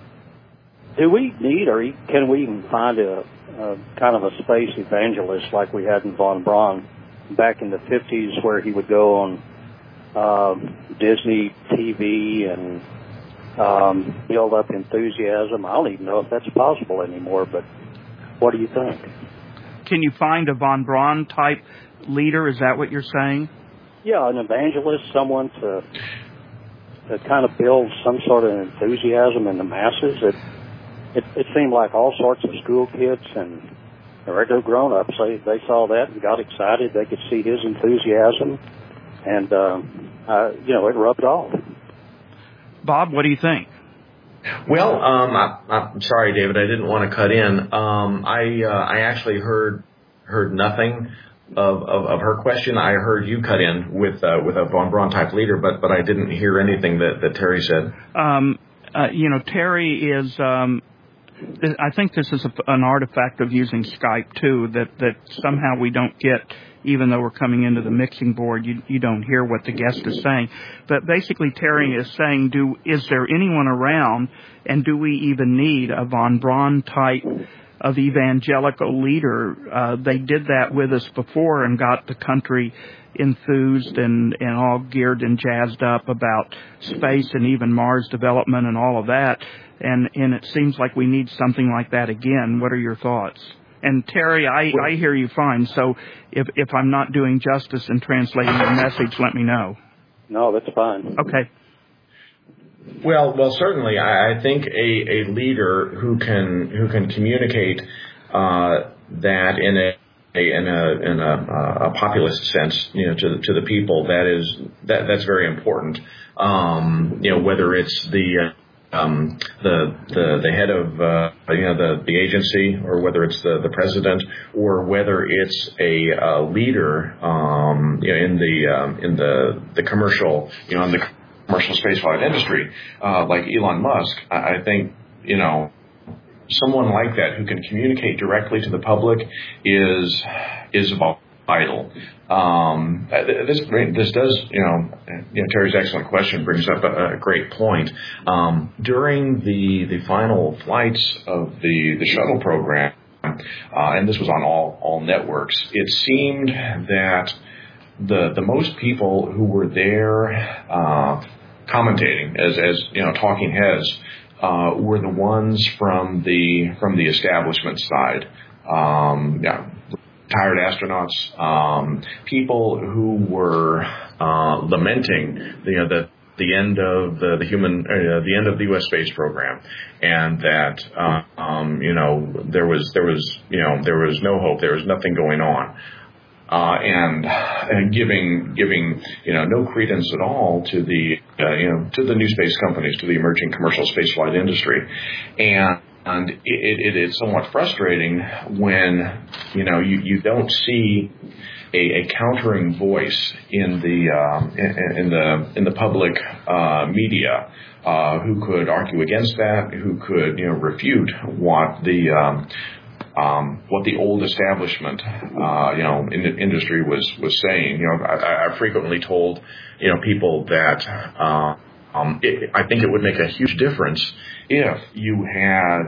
Do we need, or can we even find a, a kind of a space evangelist like we had in Von Braun back in the fifties, where he would go on um, Disney T V and um, build up enthusiasm? I don't even know if that's possible anymore, but what do you think? Can you find a Von Braun type leader? Is that what you're saying? Yeah, an evangelist, someone to, to kind of build some sort of enthusiasm in the masses. It, It, it seemed like all sorts of school kids and regular grown-ups, they, they saw that and got excited. They could see his enthusiasm, and, um, uh, you know, it rubbed off. Bob, what do you think? Well, um, I, I'm sorry, David, I didn't want to cut in. Um, I uh, I actually heard heard nothing of, of, of her question. I heard you cut in with uh, with a Von Braun type leader, but but I didn't hear anything that, that Terry said. Um, uh, you know, Terry is. Um, I think this is a, an artifact of using Skype too. That that somehow we don't get, even though we're coming into the mixing board, you you don't hear what the guest is saying. But basically, Terry is saying, do is there anyone around, and do we even need a Von Braun type of evangelical leader? Uh, they did that with us before and got the country enthused and, and all geared and jazzed up about space and even Mars development and all of that. And, and it seems like we need something like that again. What are your thoughts? And Terry, I, I hear you fine. So if, if I'm not doing justice in translating your message, let me know. No, that's fine. Okay. Well, well, certainly, I, I think a, a leader who can who can communicate uh, that in a in a in a, a populist sense, you know, to the, to the people, that is that that's very important. Um, you know, whether it's the um, the the the head of uh, you know the the agency, or whether it's the the president, or whether it's a, a leader um, you know in the um, in the the commercial you know in the commercial spaceflight industry, uh, like Elon Musk. I think, you know, someone like that who can communicate directly to the public is is vital. Um, this this does, you know, you know, Terry's excellent question brings up a, a great point. Um, during the the final flights of the the shuttle program, uh, and this was on all all networks, it seemed that the the most people who were there uh, commentating as as you know talking heads uh, were the ones from the from the establishment side. Um, yeah, retired astronauts, um, people who were uh, lamenting the, you know, the the end of the, the human uh, the end of the U S space program, and that uh, um, you know there was there was you know there was no hope, there was nothing going on. Uh, and, and giving giving you know no credence at all to the uh, you know to the new space companies, to the emerging commercial spaceflight industry, and and it, it is somewhat frustrating when you know you, you don't see a, a countering voice in the um, in, in the in the public uh, media uh, who could argue against that, who could you know refute what the um, Um, what the old establishment, uh, you know, in the industry was, was saying. You know, I, I frequently told, you know, people that uh, um, it, I think it would make a huge difference if you had,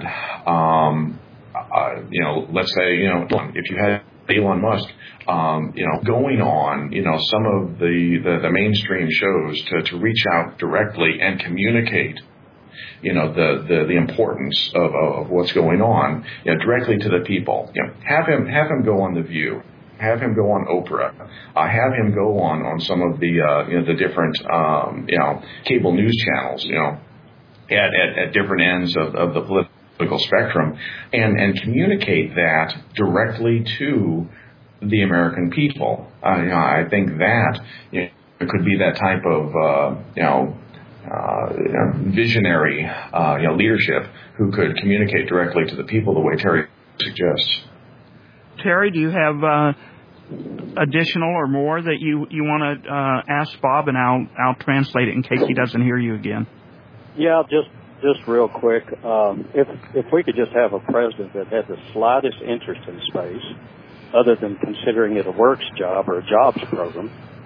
um, uh, you know, let's say, you know, if you had Elon Musk, um, you know, going on, you know, some of the, the, the mainstream shows to, to reach out directly and communicate, you know, the, the, the importance of, of what's going on, you know, directly to the people. You know, have him, have him go on The View, have him go on Oprah, uh, have him go on, on some of the, uh, you know, the different, um, you know, cable news channels, you know, at, at, at different ends of, of the political spectrum, and, and communicate that directly to the American people. Uh, you know, I think that, you know, it could be that type of, uh, you know, Uh, you know, visionary, uh, you know, leadership who could communicate directly to the people the way Terry suggests. Terry, do you have uh, additional or more that you, you want to uh, ask Bob, and I'll I'll translate it in case he doesn't hear you again. Yeah, just just real quick. Um, if if we could just have a president that had the slightest interest in space, other than considering it a works job or a jobs program.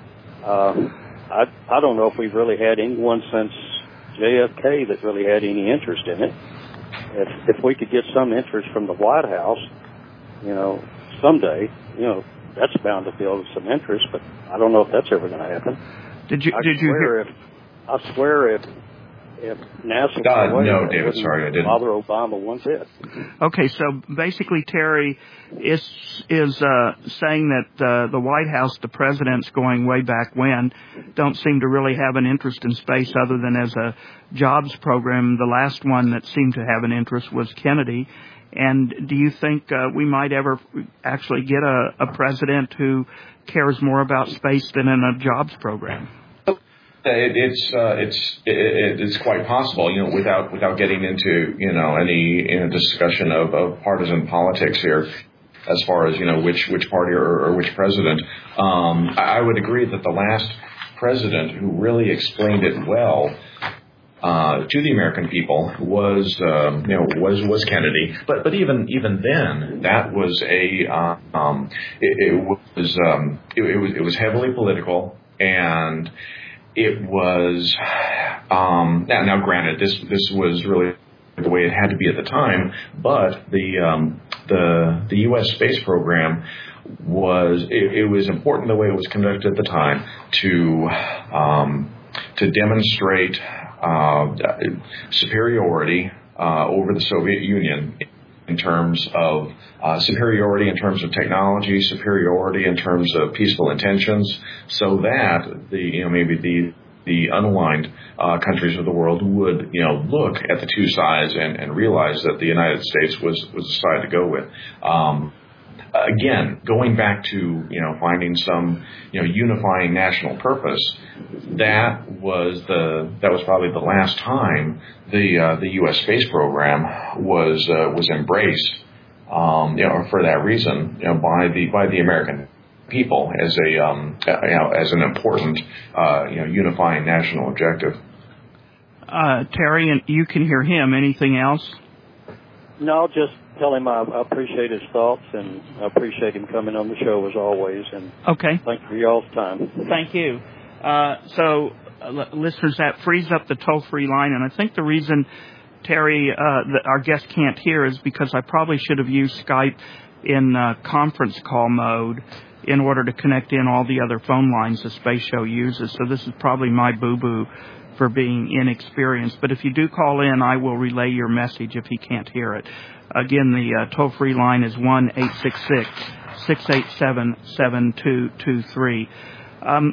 Um, I, I don't know if we've really had anyone since J F K that really had any interest in it. If if we could get some interest from the White House, you know, someday, you know, that's bound to build some interest, but I don't know if that's ever going to happen. Did you? I did you hear? If, I swear if if NASA God, away, no, David, sorry, I didn't. Bother Obama one bit. Okay, so basically, Terry is is uh, saying that uh, the White House, the presidents going way back when, don't seem to really have an interest in space other than as a jobs program. The last one that seemed to have an interest was Kennedy. And do you think uh, we might ever actually get a, a president who cares more about space than in a jobs program? It, it's uh, it's it, it's quite possible, you know, without without getting into you know any you know, discussion of, of partisan politics here, as far as you know which which party or, or which president. Um, I would agree that the last president who really explained it well uh, to the American people was um, you know was was Kennedy. But but even even then, that was a uh, um, it, it was um, it, it was it was heavily political, and it was, um, now, now granted, this, this was really the way it had to be at the time, but the, um, the, the U S space program was, it, it was important the way it was conducted at the time to, um, to demonstrate, uh, superiority, uh, over the Soviet Union in terms of uh, superiority in terms of technology, superiority in terms of peaceful intentions, so that the you know maybe the the unaligned uh, countries of the world would, you know, look at the two sides and, and realize that the United States was, was the side to go with. Um, again, going back to, you know, finding some, you know, unifying national purpose, that was the, that was probably the last time the, uh, the U S space program was, uh, was embraced, um, you know, for that reason, you know, by the, by the American people as a, um, you know, as an important, uh, you know, unifying national objective. Uh, Terry, and you can hear him. Anything else? No, just tell him I, I appreciate his thoughts and I appreciate him coming on the show as always. And okay. Thank you for y'all's time. Thank you. Uh, so, uh, listeners, that frees up the toll-free line, and I think the reason Terry, uh, the, our guest, can't hear is because I probably should have used Skype in uh, conference call mode in order to connect in all the other phone lines the Space Show uses. So this is probably my boo-boo for being inexperienced. But if you do call in, I will relay your message if he can't hear it. Again, the uh, toll-free line is one eight six six, six eight seven, seven two two three. Um,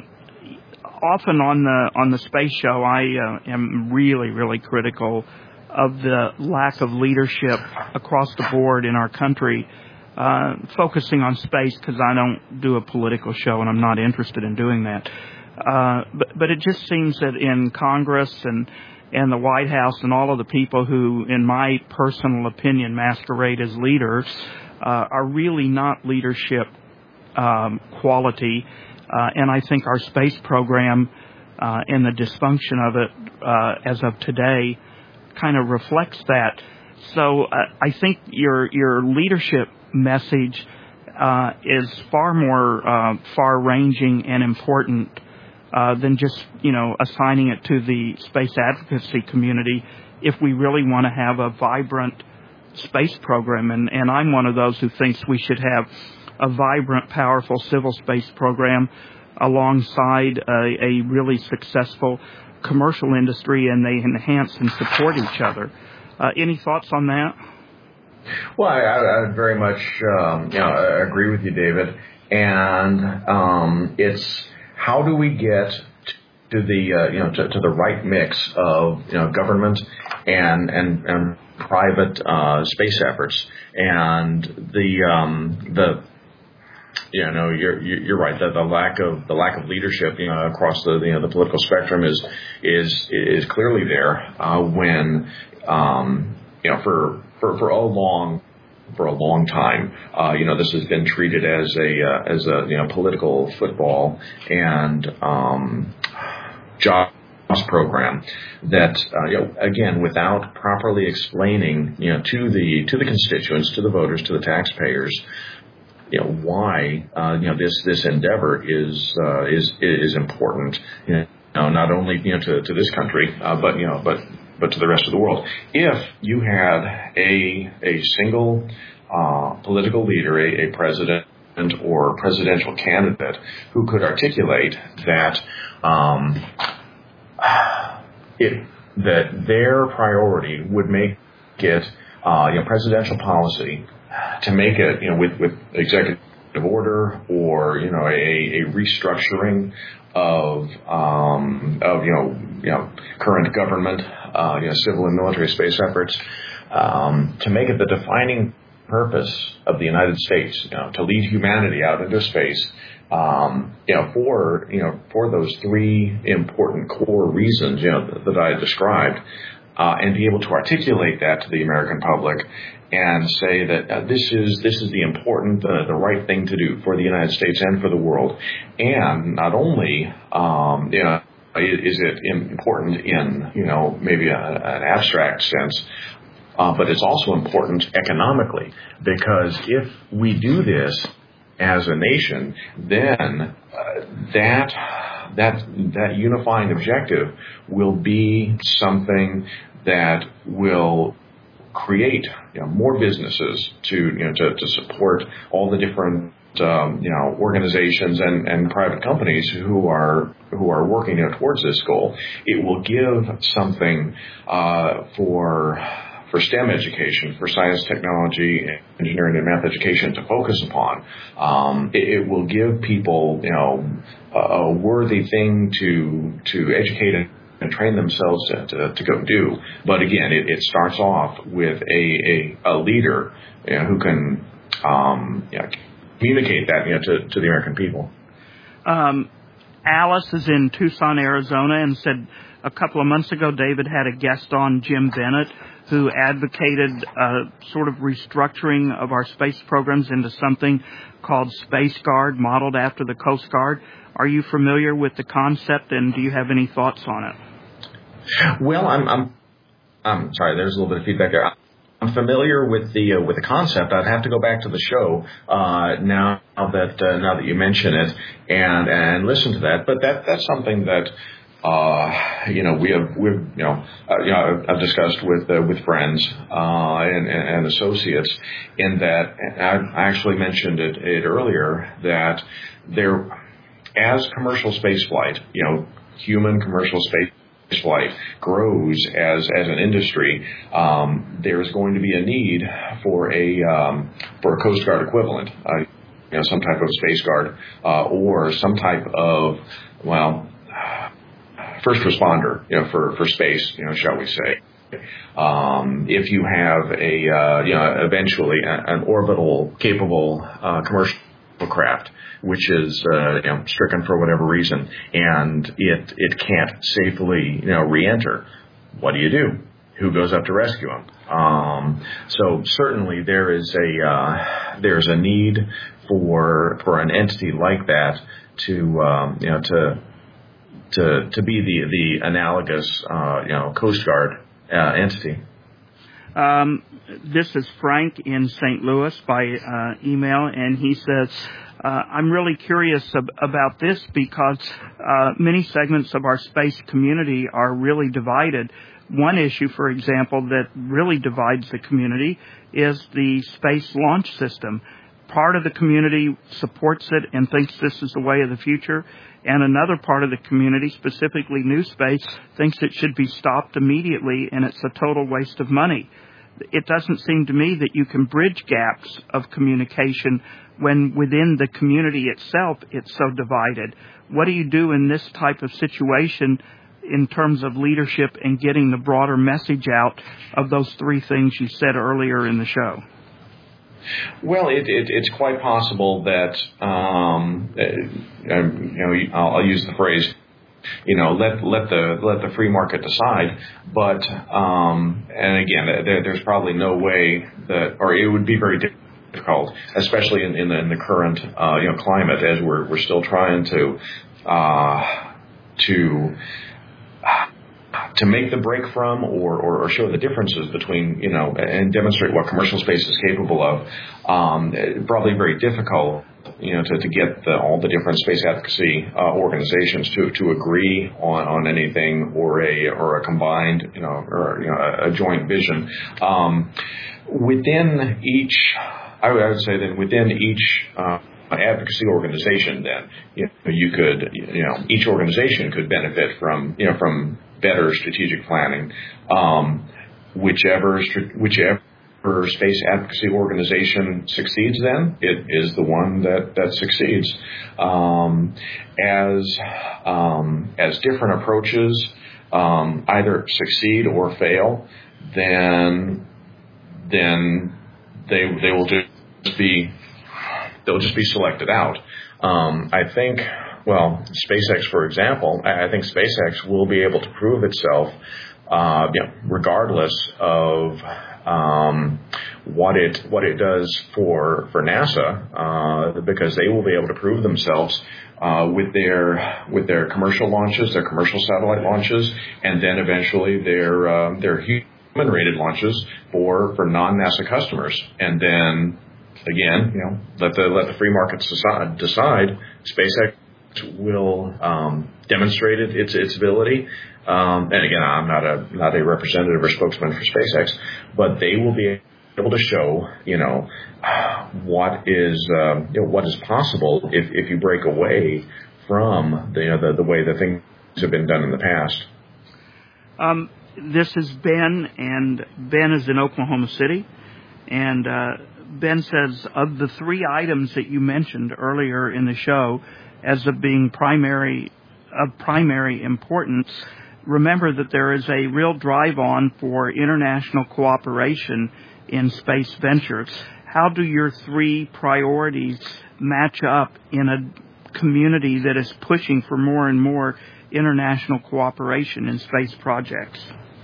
often on the on the Space Show, I uh, am really, really critical of the lack of leadership across the board in our country. Uh, focusing on space because I don't do a political show and I'm not interested in doing that. Uh, but, but it just seems that in Congress and, and the White House and all of the people who, in my personal opinion, masquerade as leaders, uh, are really not leadership um, quality. Uh, and I think our space program uh, and the dysfunction of it uh, as of today kind of reflects that. So uh, I think your your leadership message uh, is far more uh, far-ranging and important uh, than just, you know, assigning it to the space advocacy community if we really want to have a vibrant space program. And, and I'm one of those who thinks we should have a vibrant, powerful civil space program alongside a, a really successful commercial industry, and they enhance and support each other. Uh, any thoughts on that? Well, I, I very much, um, you know, agree with you, David. And um, it's how do we get to the, uh, you know, to, to the right mix of, you know, government and and, and private uh, space efforts, and the um, the. You know, you're you're right. The, the lack of the lack of leadership, you know, across the you know the political spectrum is is is clearly there. Uh, when um, you know, for for for a long for a long time, uh, you know, this has been treated as a uh, as a you know political football and um, job program that uh, you know, again, without properly explaining, you know, to the to the constituents, to the voters, to the taxpayers, you know, why, uh, you know, this, this endeavor is, uh, is, is important, you know, not only, you know, to, to this country, uh, but, you know, but, but to the rest of the world. If you had a, a single, uh, political leader, a, a president or presidential candidate who could articulate that, um, it, that their priority would make it, uh, you know, presidential policy to make it, you know, with, with executive order or, you know, a, a restructuring of, um, of, you know, you know, current government, uh, you know, civil and military space efforts, um, to make it the defining purpose of the United States, you know, to lead humanity out into space, um, you know, for, you know, for those three important core reasons, you know, that, that I described, uh, and be able to articulate that to the American public and say that uh, this is this is the important, uh, the right thing to do for the United States and for the world. And not only, um, you know, is it important in, you know, maybe a, an abstract sense, uh, but it's also important economically, because if we do this as a nation, then uh, that that that unifying objective will be something that will create, you know, more businesses to, you know, to, to support all the different, um, you know, organizations and, and private companies who are who are working, you know, towards this goal. It will give something uh, for for STEM education, for science, technology, engineering, and math education to focus upon. Um, it, it will give people, you know, a, a worthy thing to to educate and and train themselves to, to, to go do. But again, it, it starts off with a, a, a leader, you know, who can um, you know, communicate that, you know, to, to the American people. Um, Alice is in Tucson, Arizona, and said a couple of months ago David had a guest on, Jim Bennett, who advocated uh, sort of restructuring of our space programs into something called Space Guard, modeled after the Coast Guard. Are you familiar with the concept, and do you have any thoughts on it? Well, I'm, I'm, I'm sorry. There's a little bit of feedback there. I'm familiar with the uh, with the concept. I'd have to go back to the show uh, now that uh, now that you mention it and and listen to that. But that that's something that uh, you know we have we've you know uh, you know I've discussed with uh, with friends uh, and, and associates. In that I actually mentioned it, it earlier that there, as commercial space flight, you know, human commercial space flight grows as as an industry, um, there's going to be a need for a um, for a Coast Guard equivalent, uh, you know, some type of Space Guard uh, or some type of well, first responder, you know, for for space, you know, shall we say? Um, if you have a uh, you know eventually an orbital capable uh, commercial craft, which is uh, you know, stricken for whatever reason, and it it can't safely you know re-enter. What do you do? Who goes up to rescue them? Um, so certainly there is a uh, there's a need for for an entity like that to um, you know to to to be the the analogous uh, you know Coast Guard uh, entity. Um, this is Frank in Saint Louis by uh, email, and he says, uh, I'm really curious ab- about this because uh, many segments of our space community are really divided. One issue, for example, that really divides the community is the space launch system. Part of the community supports it and thinks this is the way of the future, and another part of the community, specifically New Space, thinks it should be stopped immediately and it's a total waste of money. It doesn't seem to me that you can bridge gaps of communication when within the community itself it's so divided. What do you do in this type of situation in terms of leadership and getting the broader message out of those three things you said earlier in the show? Well, it, it, it's quite possible that, um, uh, you know, I'll, I'll use the phrase, you know, let let the let the free market decide. But um, and again, there, there's probably no way that, or it would be very difficult, especially in, in, the, in the current uh, you know climate, as we're we're still trying to uh, to. to make the break from or, or, or show the differences between, you know, and demonstrate what commercial space is capable of, um, probably very difficult, you know, to, to get the, all the different space advocacy uh, organizations to, to agree on, on anything or a or a combined, you know, or you know, a, a joint vision. Um, within each, I would, I would say that within each uh, advocacy organization, then you know, you could, you know, each organization could benefit from, you know, from better strategic planning. Um, whichever whichever space advocacy organization succeeds, then it is the one that that succeeds. Um, as um, as different approaches um, either succeed or fail, then then they they will just be they'll just be selected out. Um, I think. Well, SpaceX, for example, I think SpaceX will be able to prove itself, uh, you know, regardless of um, what it what it does for for NASA, uh, because they will be able to prove themselves uh, with their with their commercial launches, their commercial satellite launches, and then eventually their uh, their human rated launches for for non-NASA customers, and then again, you know, let the let the free market decide. decide SpaceX will um, demonstrate it, its its ability. Um, and again, I'm not a not a representative or spokesman for SpaceX, but they will be able to show, you know, what is um, you know, what is possible if, if you break away from the, you know, the the way that things have been done in the past. Um, this is Ben, and Ben is in Oklahoma City. And uh, Ben says, of the three items that you mentioned earlier in the show as of being primary of primary importance, remember that there is a real drive-on for international cooperation in space ventures. How do your three priorities match up in a community that is pushing for more and more international cooperation in space projects?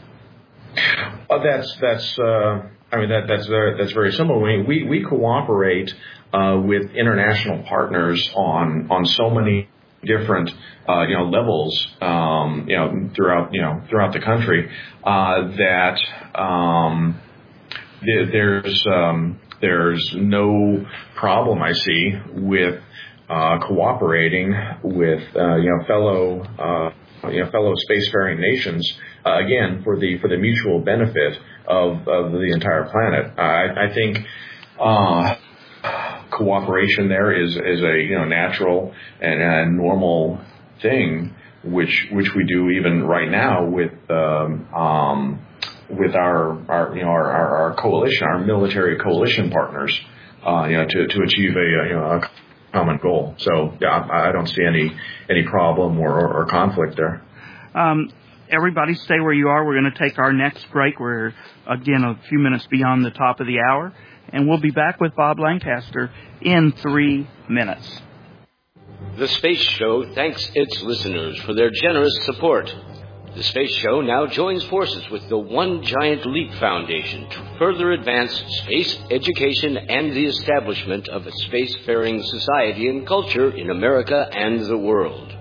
Uh, that's that's. Uh, I mean that that's very, that's very simple. We we, we cooperate uh, with international partners on on so many different uh, you know levels um, you know throughout you know throughout the country uh, that um, th- there's um, there's no problem I see with uh, cooperating with uh, you know fellow uh, you know fellow spacefaring nations uh, again for the for the mutual benefit of, of the entire planet. I, I think. Uh, Cooperation there is is a you know natural and a normal thing, which which we do even right now with um, um, with our, our you know our, our, our coalition, our military coalition partners, uh, you know to, to achieve a you know a common goal. So yeah, I, I don't see any any problem or, or, or conflict there. Um, everybody, stay where you are. We're going to take our next break. We're again a few minutes beyond the top of the hour. And we'll be back with Bob Lancaster in three minutes. The Space Show thanks its listeners for their generous support. The Space Show now joins forces with the One Giant Leap Foundation to further advance space education and the establishment of a spacefaring society and culture in America and the world.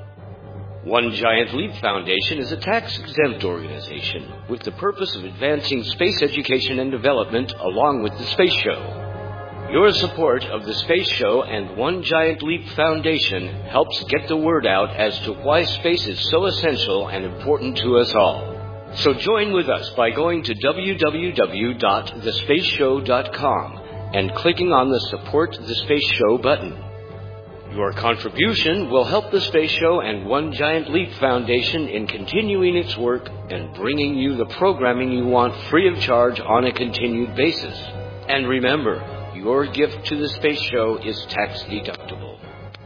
One Giant Leap Foundation is a tax-exempt organization with the purpose of advancing space education and development along with the Space Show. Your support of the Space Show and One Giant Leap Foundation helps get the word out as to why space is so essential and important to us all. So join with us by going to w w w dot the space show dot com and clicking on the Support the Space Show button. Your contribution will help the Space Show and One Giant Leap Foundation in continuing its work and bringing you the programming you want free of charge on a continued basis. And remember, your gift to the Space Show is tax deductible.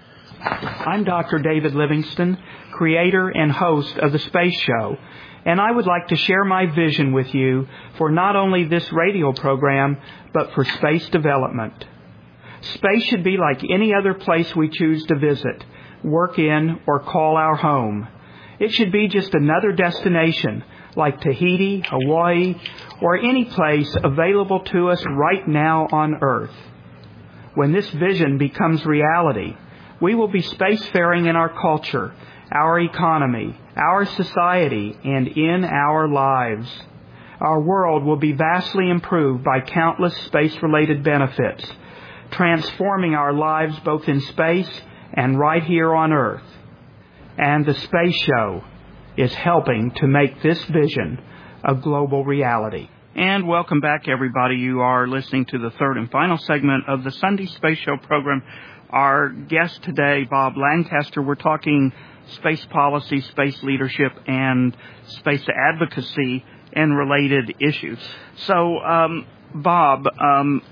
I'm Doctor David Livingston, creator and host of the Space Show, and I would like to share my vision with you for not only this radio program, but for space development. Space should be like any other place we choose to visit, work in, or call our home. It should be just another destination like Tahiti, Hawaii, or any place available to us right now on Earth. When this vision becomes reality, we will be spacefaring in our culture, our economy, our society, and in our lives. Our world will be vastly improved by countless space-related benefits, transforming our lives both in space and right here on Earth. And the Space Show is helping to make this vision a global reality. And welcome back, everybody. You are listening to the third and final segment of the Sunday Space Show program. Our guest today, Bob Lancaster, we're talking space policy, space leadership, and space advocacy and related issues. So, um, Bob, um,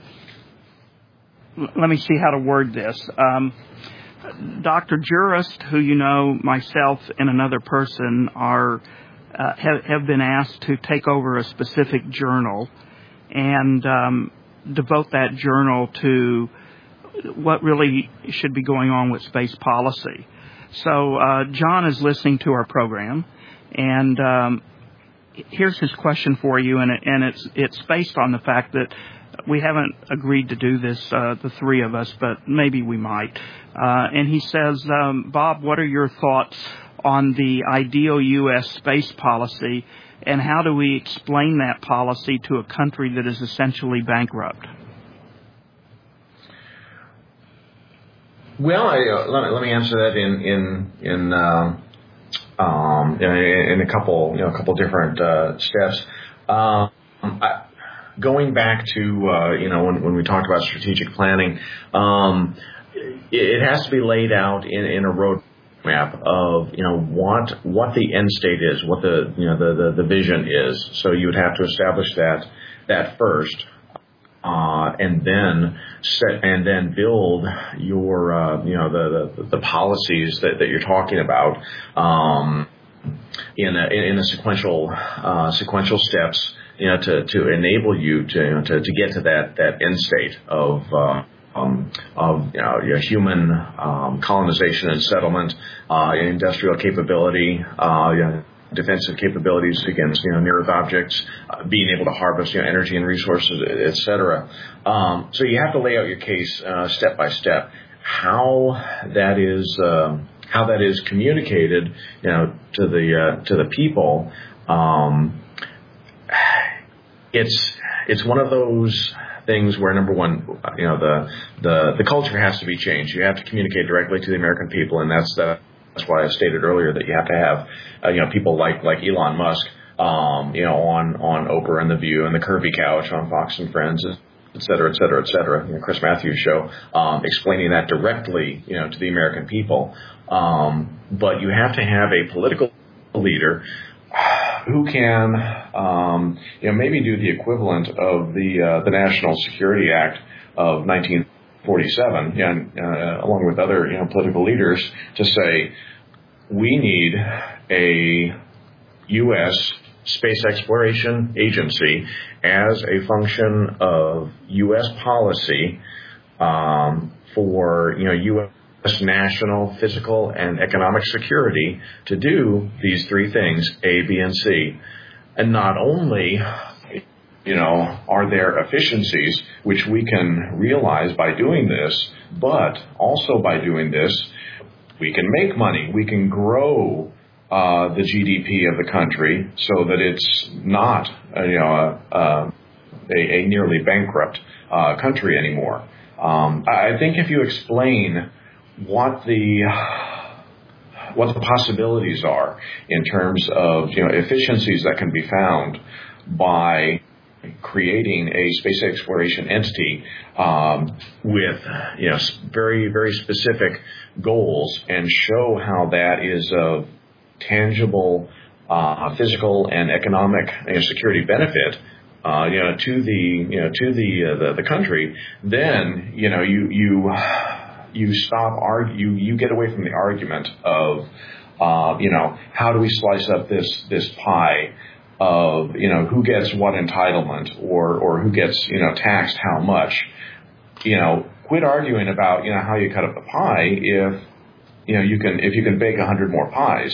let me see how to word this. Um, Doctor Jurist, who you know, myself and another person are uh, have, have been asked to take over a specific journal and um, devote that journal to what really should be going on with space policy. So uh, John is listening to our program, and um, here's his question for you, and, it, and it's it's based on the fact that we haven't agreed to do this, uh, the three of us, but maybe we might. Uh, and he says, um, Bob, what are your thoughts on the ideal U S space policy, and how do we explain that policy to a country that is essentially bankrupt? Well, I, uh, let, me, let me answer that in in in, uh, um, in, in a couple you know a couple different uh, steps. Um, I, Going back to, uh, you know, when, when we talked about strategic planning, um, it, it has to be laid out in, in a road roadmap of, you know, what what the end state is, what the, you know, the, the, the vision is. So you would have to establish that that first, uh, and then set and then build your, uh, you know, the, the, the policies that, that you're talking about um, in a, in a sequential uh, sequential steps, you know, to, to enable you to, you know, to to get to that that end state of. Uh, Um, of you know, you know, human um, colonization and settlement, uh, industrial capability, uh, you know, defensive capabilities against, you know, near Earth objects, uh, being able to harvest, you know, energy and resources, et cetera. Um, so you have to lay out your case uh, step by step. How that is um, how that is communicated, you know, to the uh, to the people. Um, it's it's one of those things where, number one, you know, the, the, the culture has to be changed. You have to communicate directly to the American people, and that's the, that's why I stated earlier that you have to have, uh, you know, people like, like Elon Musk, um, you know, on, on Oprah and The View and the Curvy Couch on Fox and Friends, et cetera, et cetera, et cetera, you know, Chris Matthews show, um, explaining that directly, you know, to the American people. Um, but you have to have a political leader who can, um, you know, maybe do the equivalent of the uh, the National Security Act of nineteen forty-seven, you know, uh, along with other, you know, political leaders, to say we need a U S space exploration agency as a function of U S policy um, for, you know, U S national, physical, and economic security to do these three things, A, B, and C. And not only, you know, are there efficiencies which we can realize by doing this, but also by doing this, we can make money. We can grow uh, the G D P of the country so that it's not, uh, you know, a, a, a nearly bankrupt uh, country anymore. Um, I think if you explain what the what the possibilities are in terms of, you know, efficiencies that can be found by creating a space exploration entity um, with, you know, very very specific goals, and show how that is of tangible uh, physical and economic, you know, security benefit, uh, you know, to the you know to the uh, the, the country, then, you know, you you. You stop argue. You get away from the argument of, uh, you know, how do we slice up this this pie of, you know, who gets what entitlement, or or who gets, you know, taxed how much. You know, quit arguing about, you know, how you cut up the pie if, you know, you can if you can bake a hundred more pies.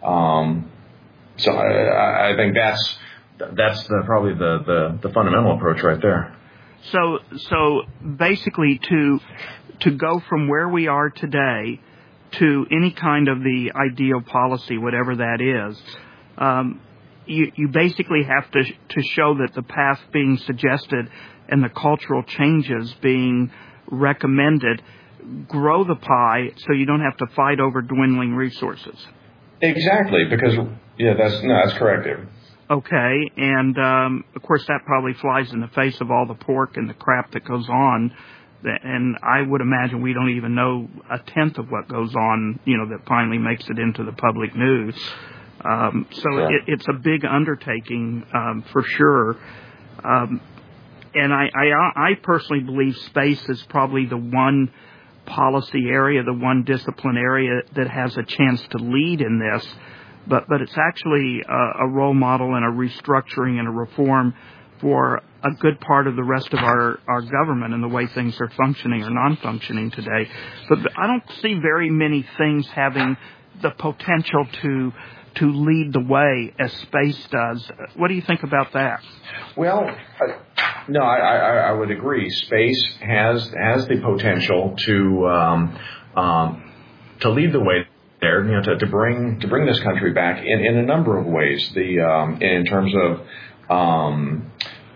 Um, so I, I think that's that's the, probably the, the the fundamental approach right there. So so basically to. to go from where we are today to any kind of the ideal policy, whatever that is, um, you, you basically have to to show that the path being suggested and the cultural changes being recommended grow the pie so you don't have to fight over dwindling resources. Exactly, because, yeah, that's, no, that's correct, David. Okay, and um, of course that probably flies in the face of all the pork and the crap that goes on. And I would imagine we don't even know a tenth of what goes on, you know, that finally makes it into the public news. Um, so yeah. it, it's a big undertaking um, for sure. Um, and I, I, I personally believe space is probably the one policy area, the one discipline area that has a chance to lead in this. But, but it's actually a, a role model and a restructuring and a reform for a good part of the rest of our, our government and the way things are functioning or non-functioning today. But I don't see very many things having the potential to to lead the way as space does. What do you think about that? Well, uh, no, I, I, I would agree. Space has has the potential to um, um, to lead the way there, you know, to, to bring to bring this country back in, in a number of ways. The um, in terms of um,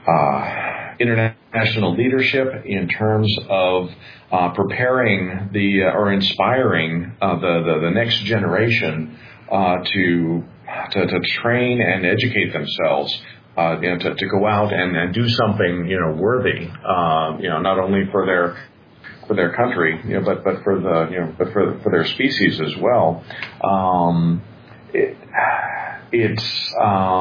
uh, international leadership, in terms of uh, preparing the uh, or inspiring uh, the, the the next generation uh, to, to to train and educate themselves, uh, you know, to, to go out and, and do something, you know, worthy, uh, you know, not only for their for their country, you know, but but for the you know, but for for their species as well. Um, it, it's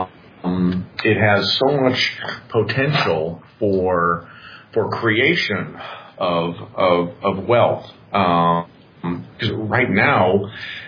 um, it has so much potential for for creation of of of wealth. Um, because right now,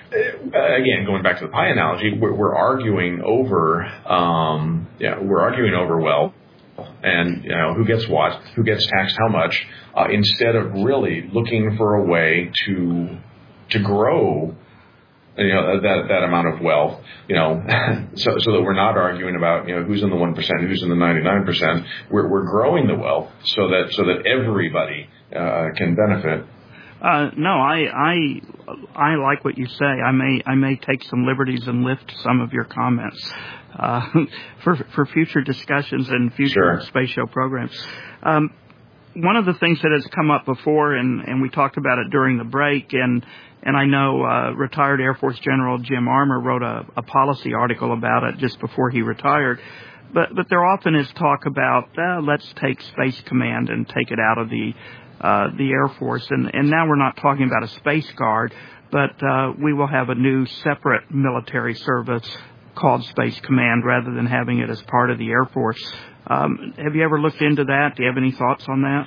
again, going back to the pie analogy, we're, we're arguing over um, yeah, we're arguing over wealth. And, you know, who gets what, who gets taxed how much, uh, instead of really looking for a way to to grow, you know, that that amount of wealth, you know, so so that we're not arguing about, you know, who's in the one percent, who's in the ninety-nine percent. We're we're growing the wealth so that so that everybody uh, can benefit. Uh, no, I, I, I like what you say. I may, I may take some liberties and lift some of your comments, uh, for, for future discussions and future Sure. space show programs. Um, one of the things that has come up before, and, and we talked about it during the break, and, and I know, uh, retired Air Force General Jim Armour wrote a, a policy article about it just before he retired. But, but there often is talk about, uh, let's take Space Command and take it out of the, Uh, the Air Force, and, and now we're not talking about a Space Guard, but uh, we will have a new separate military service called Space Command rather than having it as part of the Air Force. Um, have you ever looked into that? Do you have any thoughts on that?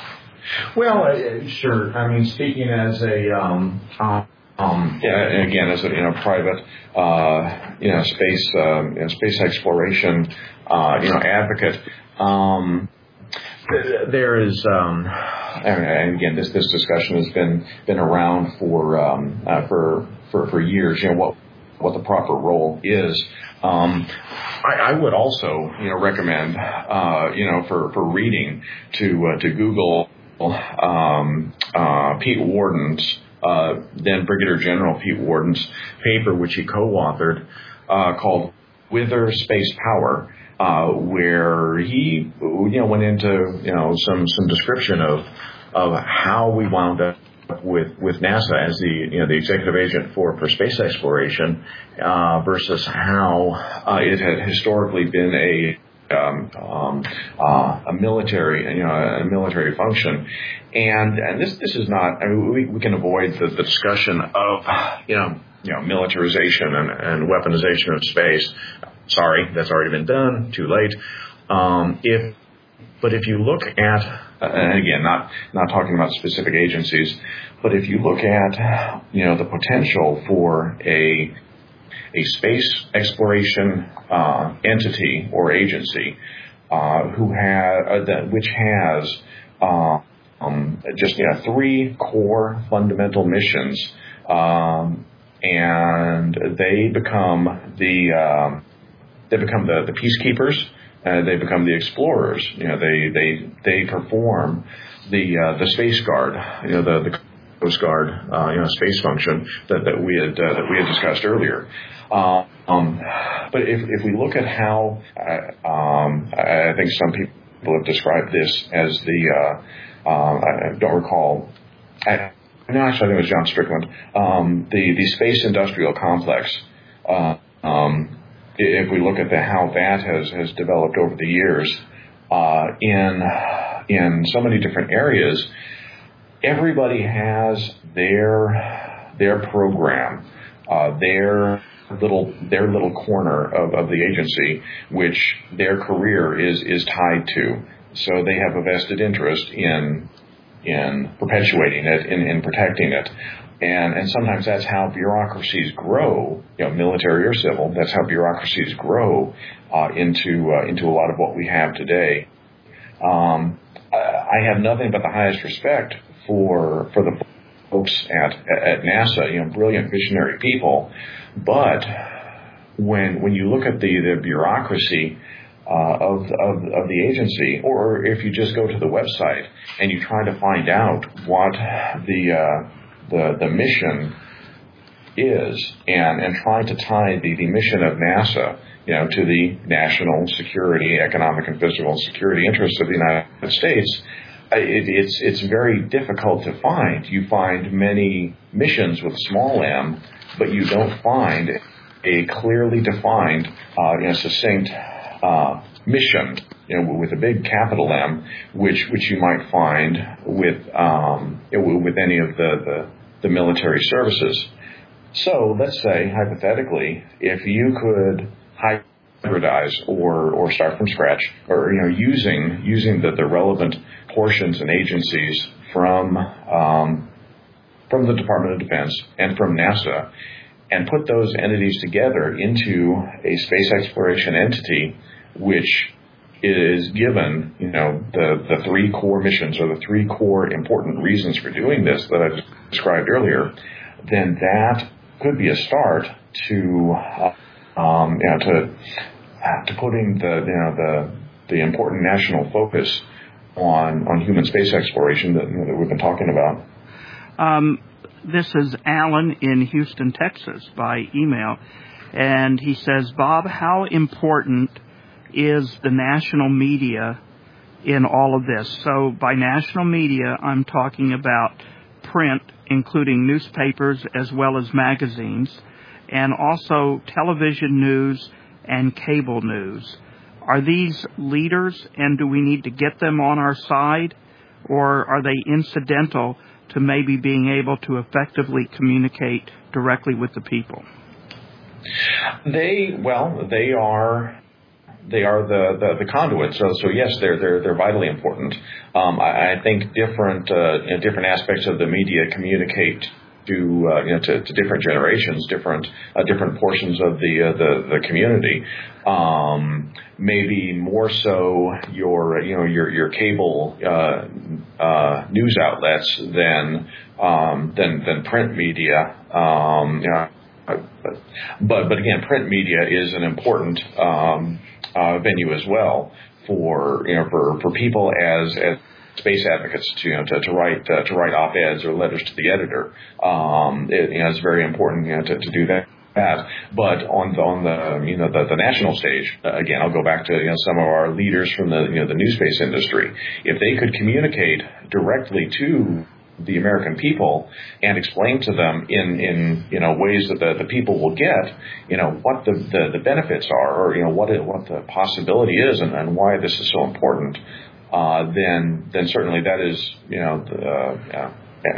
Well, uh, sure. I mean, speaking as a um, uh, um, yeah, again as a you know private uh, you know space uh, you know, space exploration uh, you know advocate. Um, There is, um, and again, this this discussion has been been around for um, uh, for for for years. You know what what the proper role is. Um, I, I would also you know recommend uh, you know for, for reading to uh, to Google um, uh, Pete Warden's uh, then Brigadier General Pete Warden's paper, which he co-authored, uh, called "Whither Space Power." Uh, where he, you know, went into, you know, some, some description of, of how we wound up with, with NASA as the, you know, the executive agent for, for space exploration, uh, versus how, uh, it had historically been a, um, um, uh, a military, you know, a military function. And, and this, this is not, I mean, we, we can avoid the, the discussion of, you know, you know, militarization and, and weaponization of space. Sorry, that's already been done. Too late. Um, if, but if you look at, uh, and again, not not talking about specific agencies, but if you look at, you know, the potential for a a space exploration uh, entity or agency uh, who has uh, that which has uh, um, just you know three core fundamental missions, um, and they become the um, They become the, the peacekeepers. Uh, they become the explorers. You know, they they they perform the uh, the space guard. You know, the the Coast Guard. Uh, you know, space function that, that we had uh, that we had discussed earlier. Uh, um, but if if we look at how, uh, um, I think some people have described this as the. Uh, uh, I don't recall. I, no, actually, I think it was John Strickland. Um, the the space industrial complex. Uh, um, If we look at the, how that has, has developed over the years uh, in in so many different areas, everybody has their their program, uh, their little their little corner of, of the agency, which their career is is tied to. So they have a vested interest in in perpetuating it, in, in protecting it. And, and sometimes that's how bureaucracies grow, you know, military or civil. That's how bureaucracies grow uh, into uh, into a lot of what we have today. Um, I have nothing but the highest respect for for the folks at at NASA. You know, brilliant visionary people. But when when you look at the the bureaucracy uh, of of of the agency, or if you just go to the website and you try to find out what the uh, the the mission is, and and trying to tie the, the mission of NASA, you know, to the national security, economic and physical security interests of the United States, it, it's it's very difficult to find. You find many missions with small m, but you don't find a clearly defined, uh, you know, succinct uh, mission, you know, with a big capital M, which which you might find with um, with any of the, the the military services. So let's say hypothetically, if you could hybridize or or start from scratch, or you know, using using the, the relevant portions and agencies from um, from the Department of Defense and from NASA, and put those entities together into a space exploration entity, which is given, you know, the, the three core missions or the three core important reasons for doing this that I described earlier, then that could be a start to, uh, um, you know, to to putting the, you know, the the important national focus on on human space exploration that, you know, that we've been talking about. Um, this is Alan in Houston, Texas, by email, and he says, Bob, how important is the national media in all of this? So by national media, I'm talking about print, including newspapers as well as magazines, and also television news and cable news. Are these leaders, and do we need to get them on our side, or are they incidental to maybe being able to effectively communicate directly with the people? They, well, they are, they are the, the, the conduit. So, so yes, they're, they're, they're vitally important. Um, I, I think different, uh, you know, different aspects of the media communicate to, uh, you know, to, to different generations, different, uh, different portions of the, uh, the, the community. Um, maybe more so your, you know, your, your cable, uh, uh, news outlets than, um, than, than print media. Um, you know, but, but again, print media is an important, um, uh, venue as well for, you know, for, for people as, as, space advocates to, you know, to, to write uh, to write op-eds or letters to the editor. Um, it, you know, it's very important, you know, to, to do that. But on the on the you know the, the national stage, uh, again, I'll go back to, you know, some of our leaders from the, you know, the new space industry. If they could communicate directly to the American people and explain to them in, in you know, ways that the, the people will get, you know, what the, the, the benefits are, or, you know, what it, what the possibility is, and, and why this is so important. Uh, then, then certainly that is, you know, the, uh,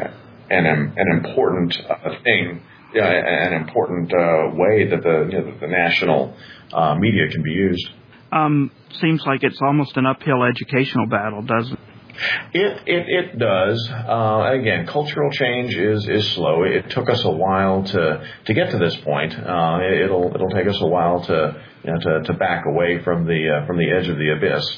an an important uh, thing, uh, an important uh, way that the, you know, the national uh, media can be used. Um, seems like it's almost an uphill educational battle, doesn't it? It it, it does. Uh, again, cultural change is, is slow. It took us a while to, to get to this point. Uh, it'll it'll take us a while to, you know, to, to back away from the uh, from the edge of the abyss.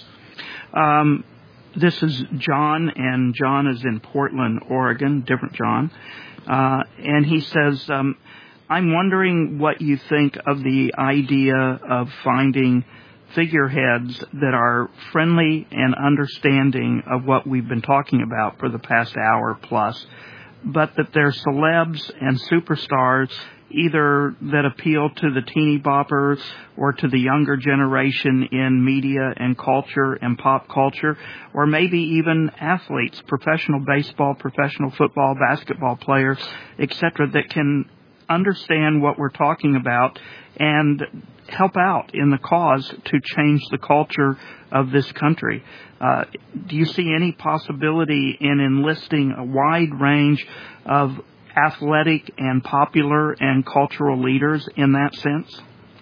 Um, this is John, and John is in Portland, Oregon, different John. Uh, and he says, um, I'm wondering what you think of the idea of finding figureheads that are friendly and understanding of what we've been talking about for the past hour plus, but that they're celebs and superstars, either that appeal to the teeny boppers or to the younger generation in media and culture and pop culture, or maybe even athletes, professional baseball, professional football, basketball players, et cetera, that can understand what we're talking about and help out in the cause to change the culture of this country. Uh, do you see any possibility in enlisting a wide range of athletic and popular and cultural leaders in that sense?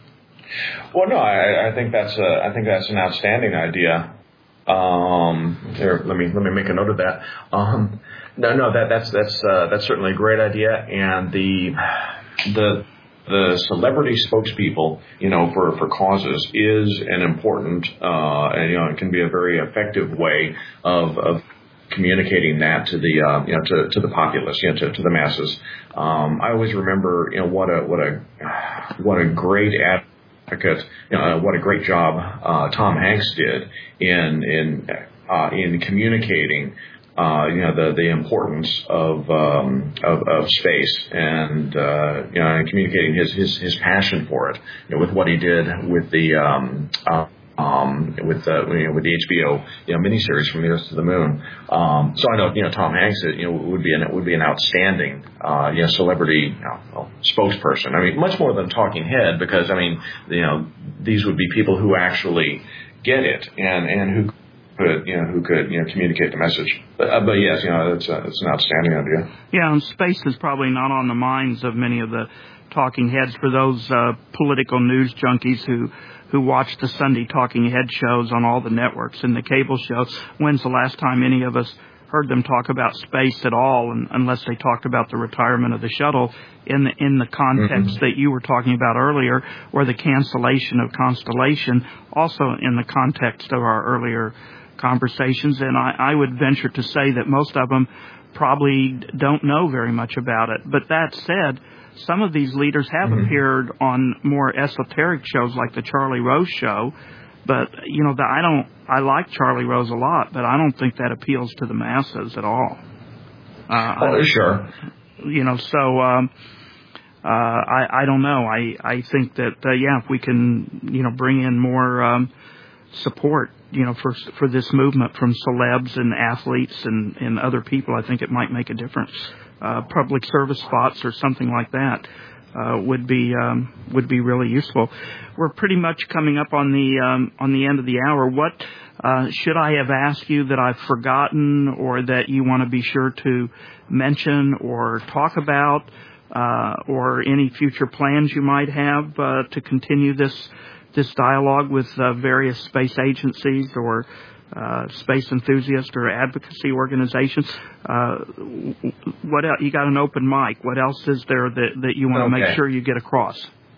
Well, no, I, I think that's a, I think that's an outstanding idea. Um, here, let me let me make a note of that. Um, no, no, that that's that's uh, that's certainly a great idea, and the the the celebrity spokespeople, you know, for, for causes is an important, uh, and, you know, it can be a very effective way of of communicating that to the, uh, you know, to, to the populace, you know, to, to the masses. Um, I always remember, you know, what a, what a, what a great advocate, you know, what a great job, uh, Tom Hanks did in, in, uh, in communicating, uh, you know, the, the importance of, um, of, of space and, uh, you know, and communicating his, his, his passion for it, you know, with what he did with the, um, uh, Um, with uh, you know, with the H B O, you know, miniseries From the Earth to the Moon. Um, so I know, you know, Tom Hanks, you know, would be an would be an outstanding, uh, you know, celebrity, you know, well, spokesperson. I mean, much more than talking head, because I mean, you know, these would be people who actually get it and, and who could, you know, who could, you know, communicate the message. But, uh, but yes, you know, it's, uh, it's an outstanding idea. Yeah, and space is probably not on the minds of many of the talking heads for those uh, political news junkies who, who watch the Sunday talking head shows on all the networks and the cable shows. When's the last time any of us heard them talk about space at all, and, unless they talked about the retirement of the shuttle in the, in the context mm-hmm. that you were talking about earlier, or the cancellation of Constellation, also in the context of our earlier conversations. And I, I would venture to say that most of them probably don't know very much about it. But that said, some of these leaders have mm-hmm. appeared on more esoteric shows like the Charlie Rose Show. But, you know, the, I don't, I like Charlie Rose a lot, but I don't think that appeals to the masses at all. Uh, oh, sure. You know, so, um, uh, I, I don't know. I, I think that, uh, yeah, if we can, you know, bring in more, um, support, you know, for, for this movement from celebs and athletes and, and other people, I think it might make a difference. Uh, public service spots or something like that. Uh, would be um, would be really useful. We're pretty much coming up on the um, on the end of the hour. What uh, should I have asked you that I've forgotten, or that you want to be sure to mention or talk about, uh, or any future plans you might have uh, to continue this this dialogue with uh, various space agencies or Uh, space enthusiast or advocacy organizations? Uh, what else? You got an open mic. What else is there that, that you want to okay. make sure you get across?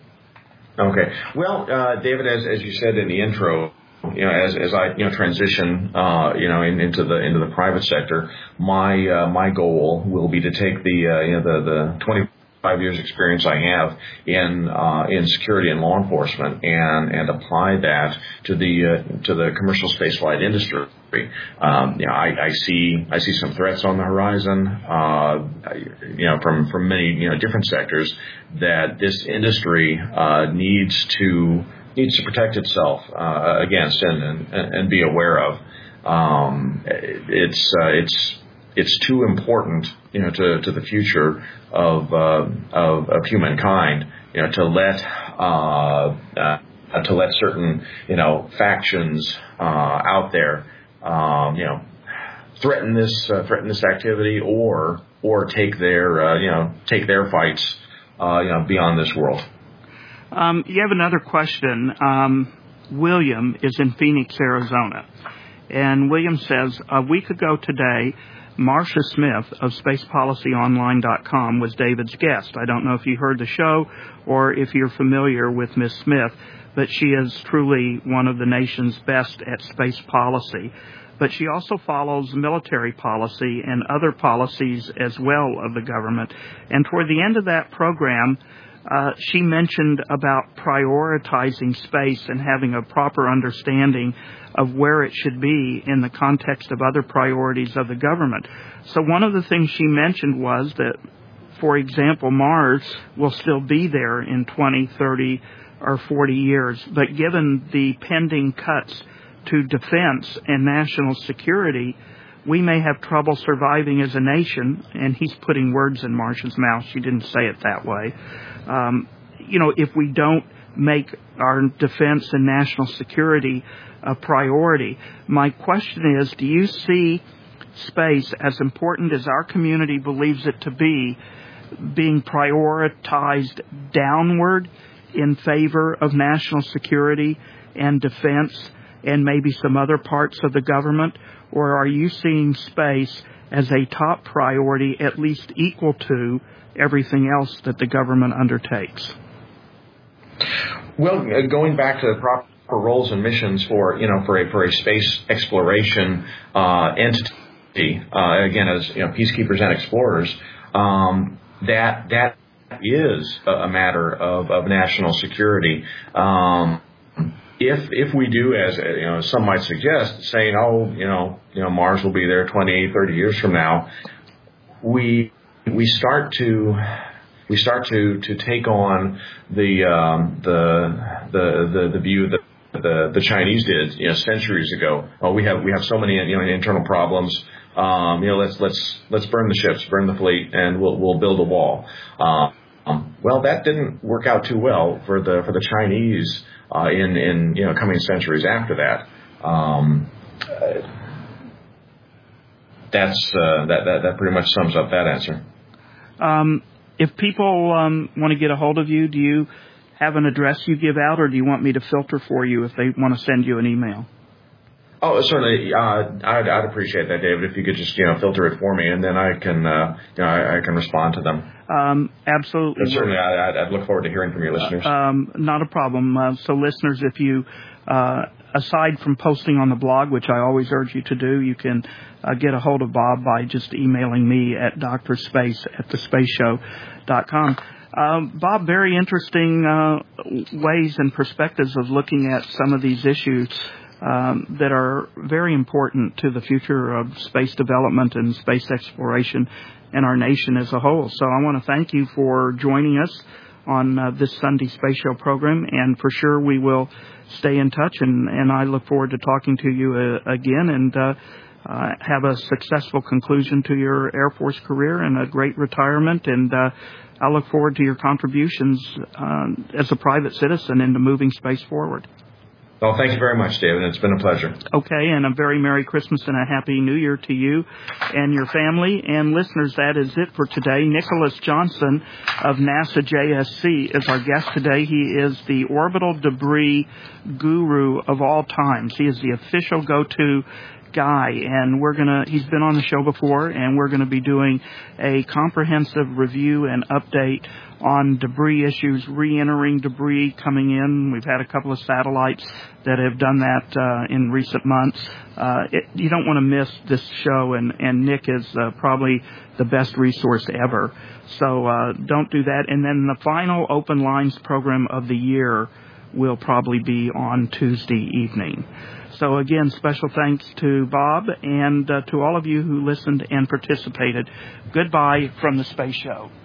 Okay. Well, uh, David, as as you said in the intro, you know, as as I you know transition, uh, you know, in, into the into the private sector, my uh, my goal will be to take the uh, you know the the twenty-five years experience I have in uh, in security and law enforcement and and apply that to the uh, to the commercial spaceflight industry. Um, you know, I, I see I see some threats on the horizon. Uh, you know, from from many you know different sectors that this industry uh, needs to needs to protect itself uh, against and, and and be aware of. Um, it's uh, it's It's too important, you know, to, to the future of, uh, of of humankind, you know, to let uh, uh, to let certain, you know, factions uh, out there, um, you know, threaten this uh, threaten this activity, or or take their uh, you know take their fights, uh, you know, beyond this world. Um, you have another question. Um, William is in Phoenix, Arizona, and William says, a week ago today, Marcia Smith of space policy online dot com was David's guest. I don't know if you heard the show or if you're familiar with Miss Smith, but she is truly one of the nation's best at space policy. But she also follows military policy and other policies as well of the government. And toward the end of that program, Uh, she mentioned about prioritizing space and having a proper understanding of where it should be in the context of other priorities of the government. So one of the things she mentioned was that, for example, Mars will still be there in twenty, thirty, or forty years. But given the pending cuts to defense and national security, we may have trouble surviving as a nation. And he's putting words in Marcia's mouth. She didn't say it that way. Um, you know, if we don't make our defense and national security a priority. My question is, do you see space, as important as our community believes it to be, being prioritized downward in favor of national security and defense and maybe some other parts of the government? Or are you seeing space as a top priority, at least equal to everything else that the government undertakes? Well, going back to the proper roles and missions for, you know, for a, for a space exploration uh, entity, uh, again, as, you know, peacekeepers and explorers, um, that that is a matter of, of national security. Um, If if we do, as you know, some might suggest, saying, oh, you know, you know, Mars will be there twenty, thirty years from now, we we start to we start to, to take on the um, the, the the the view that the the Chinese did, you know, centuries ago. Oh, we have we have so many, you know, internal problems. Um, you know, let's let's let's burn the ships, burn the fleet, and we'll we'll build a wall. Uh, um, well, that didn't work out too well for the for the Chinese. Uh, in, in, you know, coming centuries after that. um, that's uh, that, that that pretty much sums up that answer. Um, if people um, want to get a hold of you, do you have an address you give out, or do you want me to filter for you if they want to send you an email? Oh, certainly. Uh, I'd, I'd appreciate that, David, if you could just, you know, filter it for me, and then I can, uh, you know, I, I can respond to them. Um, absolutely. But certainly, I, I'd, I'd look forward to hearing from your listeners. Um, not a problem. Uh, so, listeners, if you, uh, aside from posting on the blog, which I always urge you to do, you can uh, get a hold of Bob by just emailing me at d r space at the space show dot com. Um, Bob, very interesting uh, ways and perspectives of looking at some of these issues um, that are very important to the future of space development and space exploration in our nation as a whole. So I want to thank you for joining us on uh, this Sunday Space Show program, and for sure we will stay in touch, and, and I look forward to talking to you uh, again and uh, uh, have a successful conclusion to your Air Force career and a great retirement, and uh, I look forward to your contributions uh, as a private citizen into moving space forward. Well, thank you very much, David. It's been a pleasure. Okay, and a very Merry Christmas and a Happy New Year to you and your family. And listeners, that is it for today. Nicholas Johnson of NASA J S C is our guest today. He is the orbital debris guru of all times. He is the official go-to guy, and we're gonna he's been on the show before, and we're gonna be doing a comprehensive review and update on debris issues, re-entering debris coming in. We've had a couple of satellites that have done that uh, in recent months. Uh, it, you don't want to miss this show, and, and Nick is uh, probably the best resource ever. So uh, don't do that. And then the final Open Lines program of the year will probably be on Tuesday evening. So again, special thanks to Bob and uh, to all of you who listened and participated. Goodbye from the Space Show.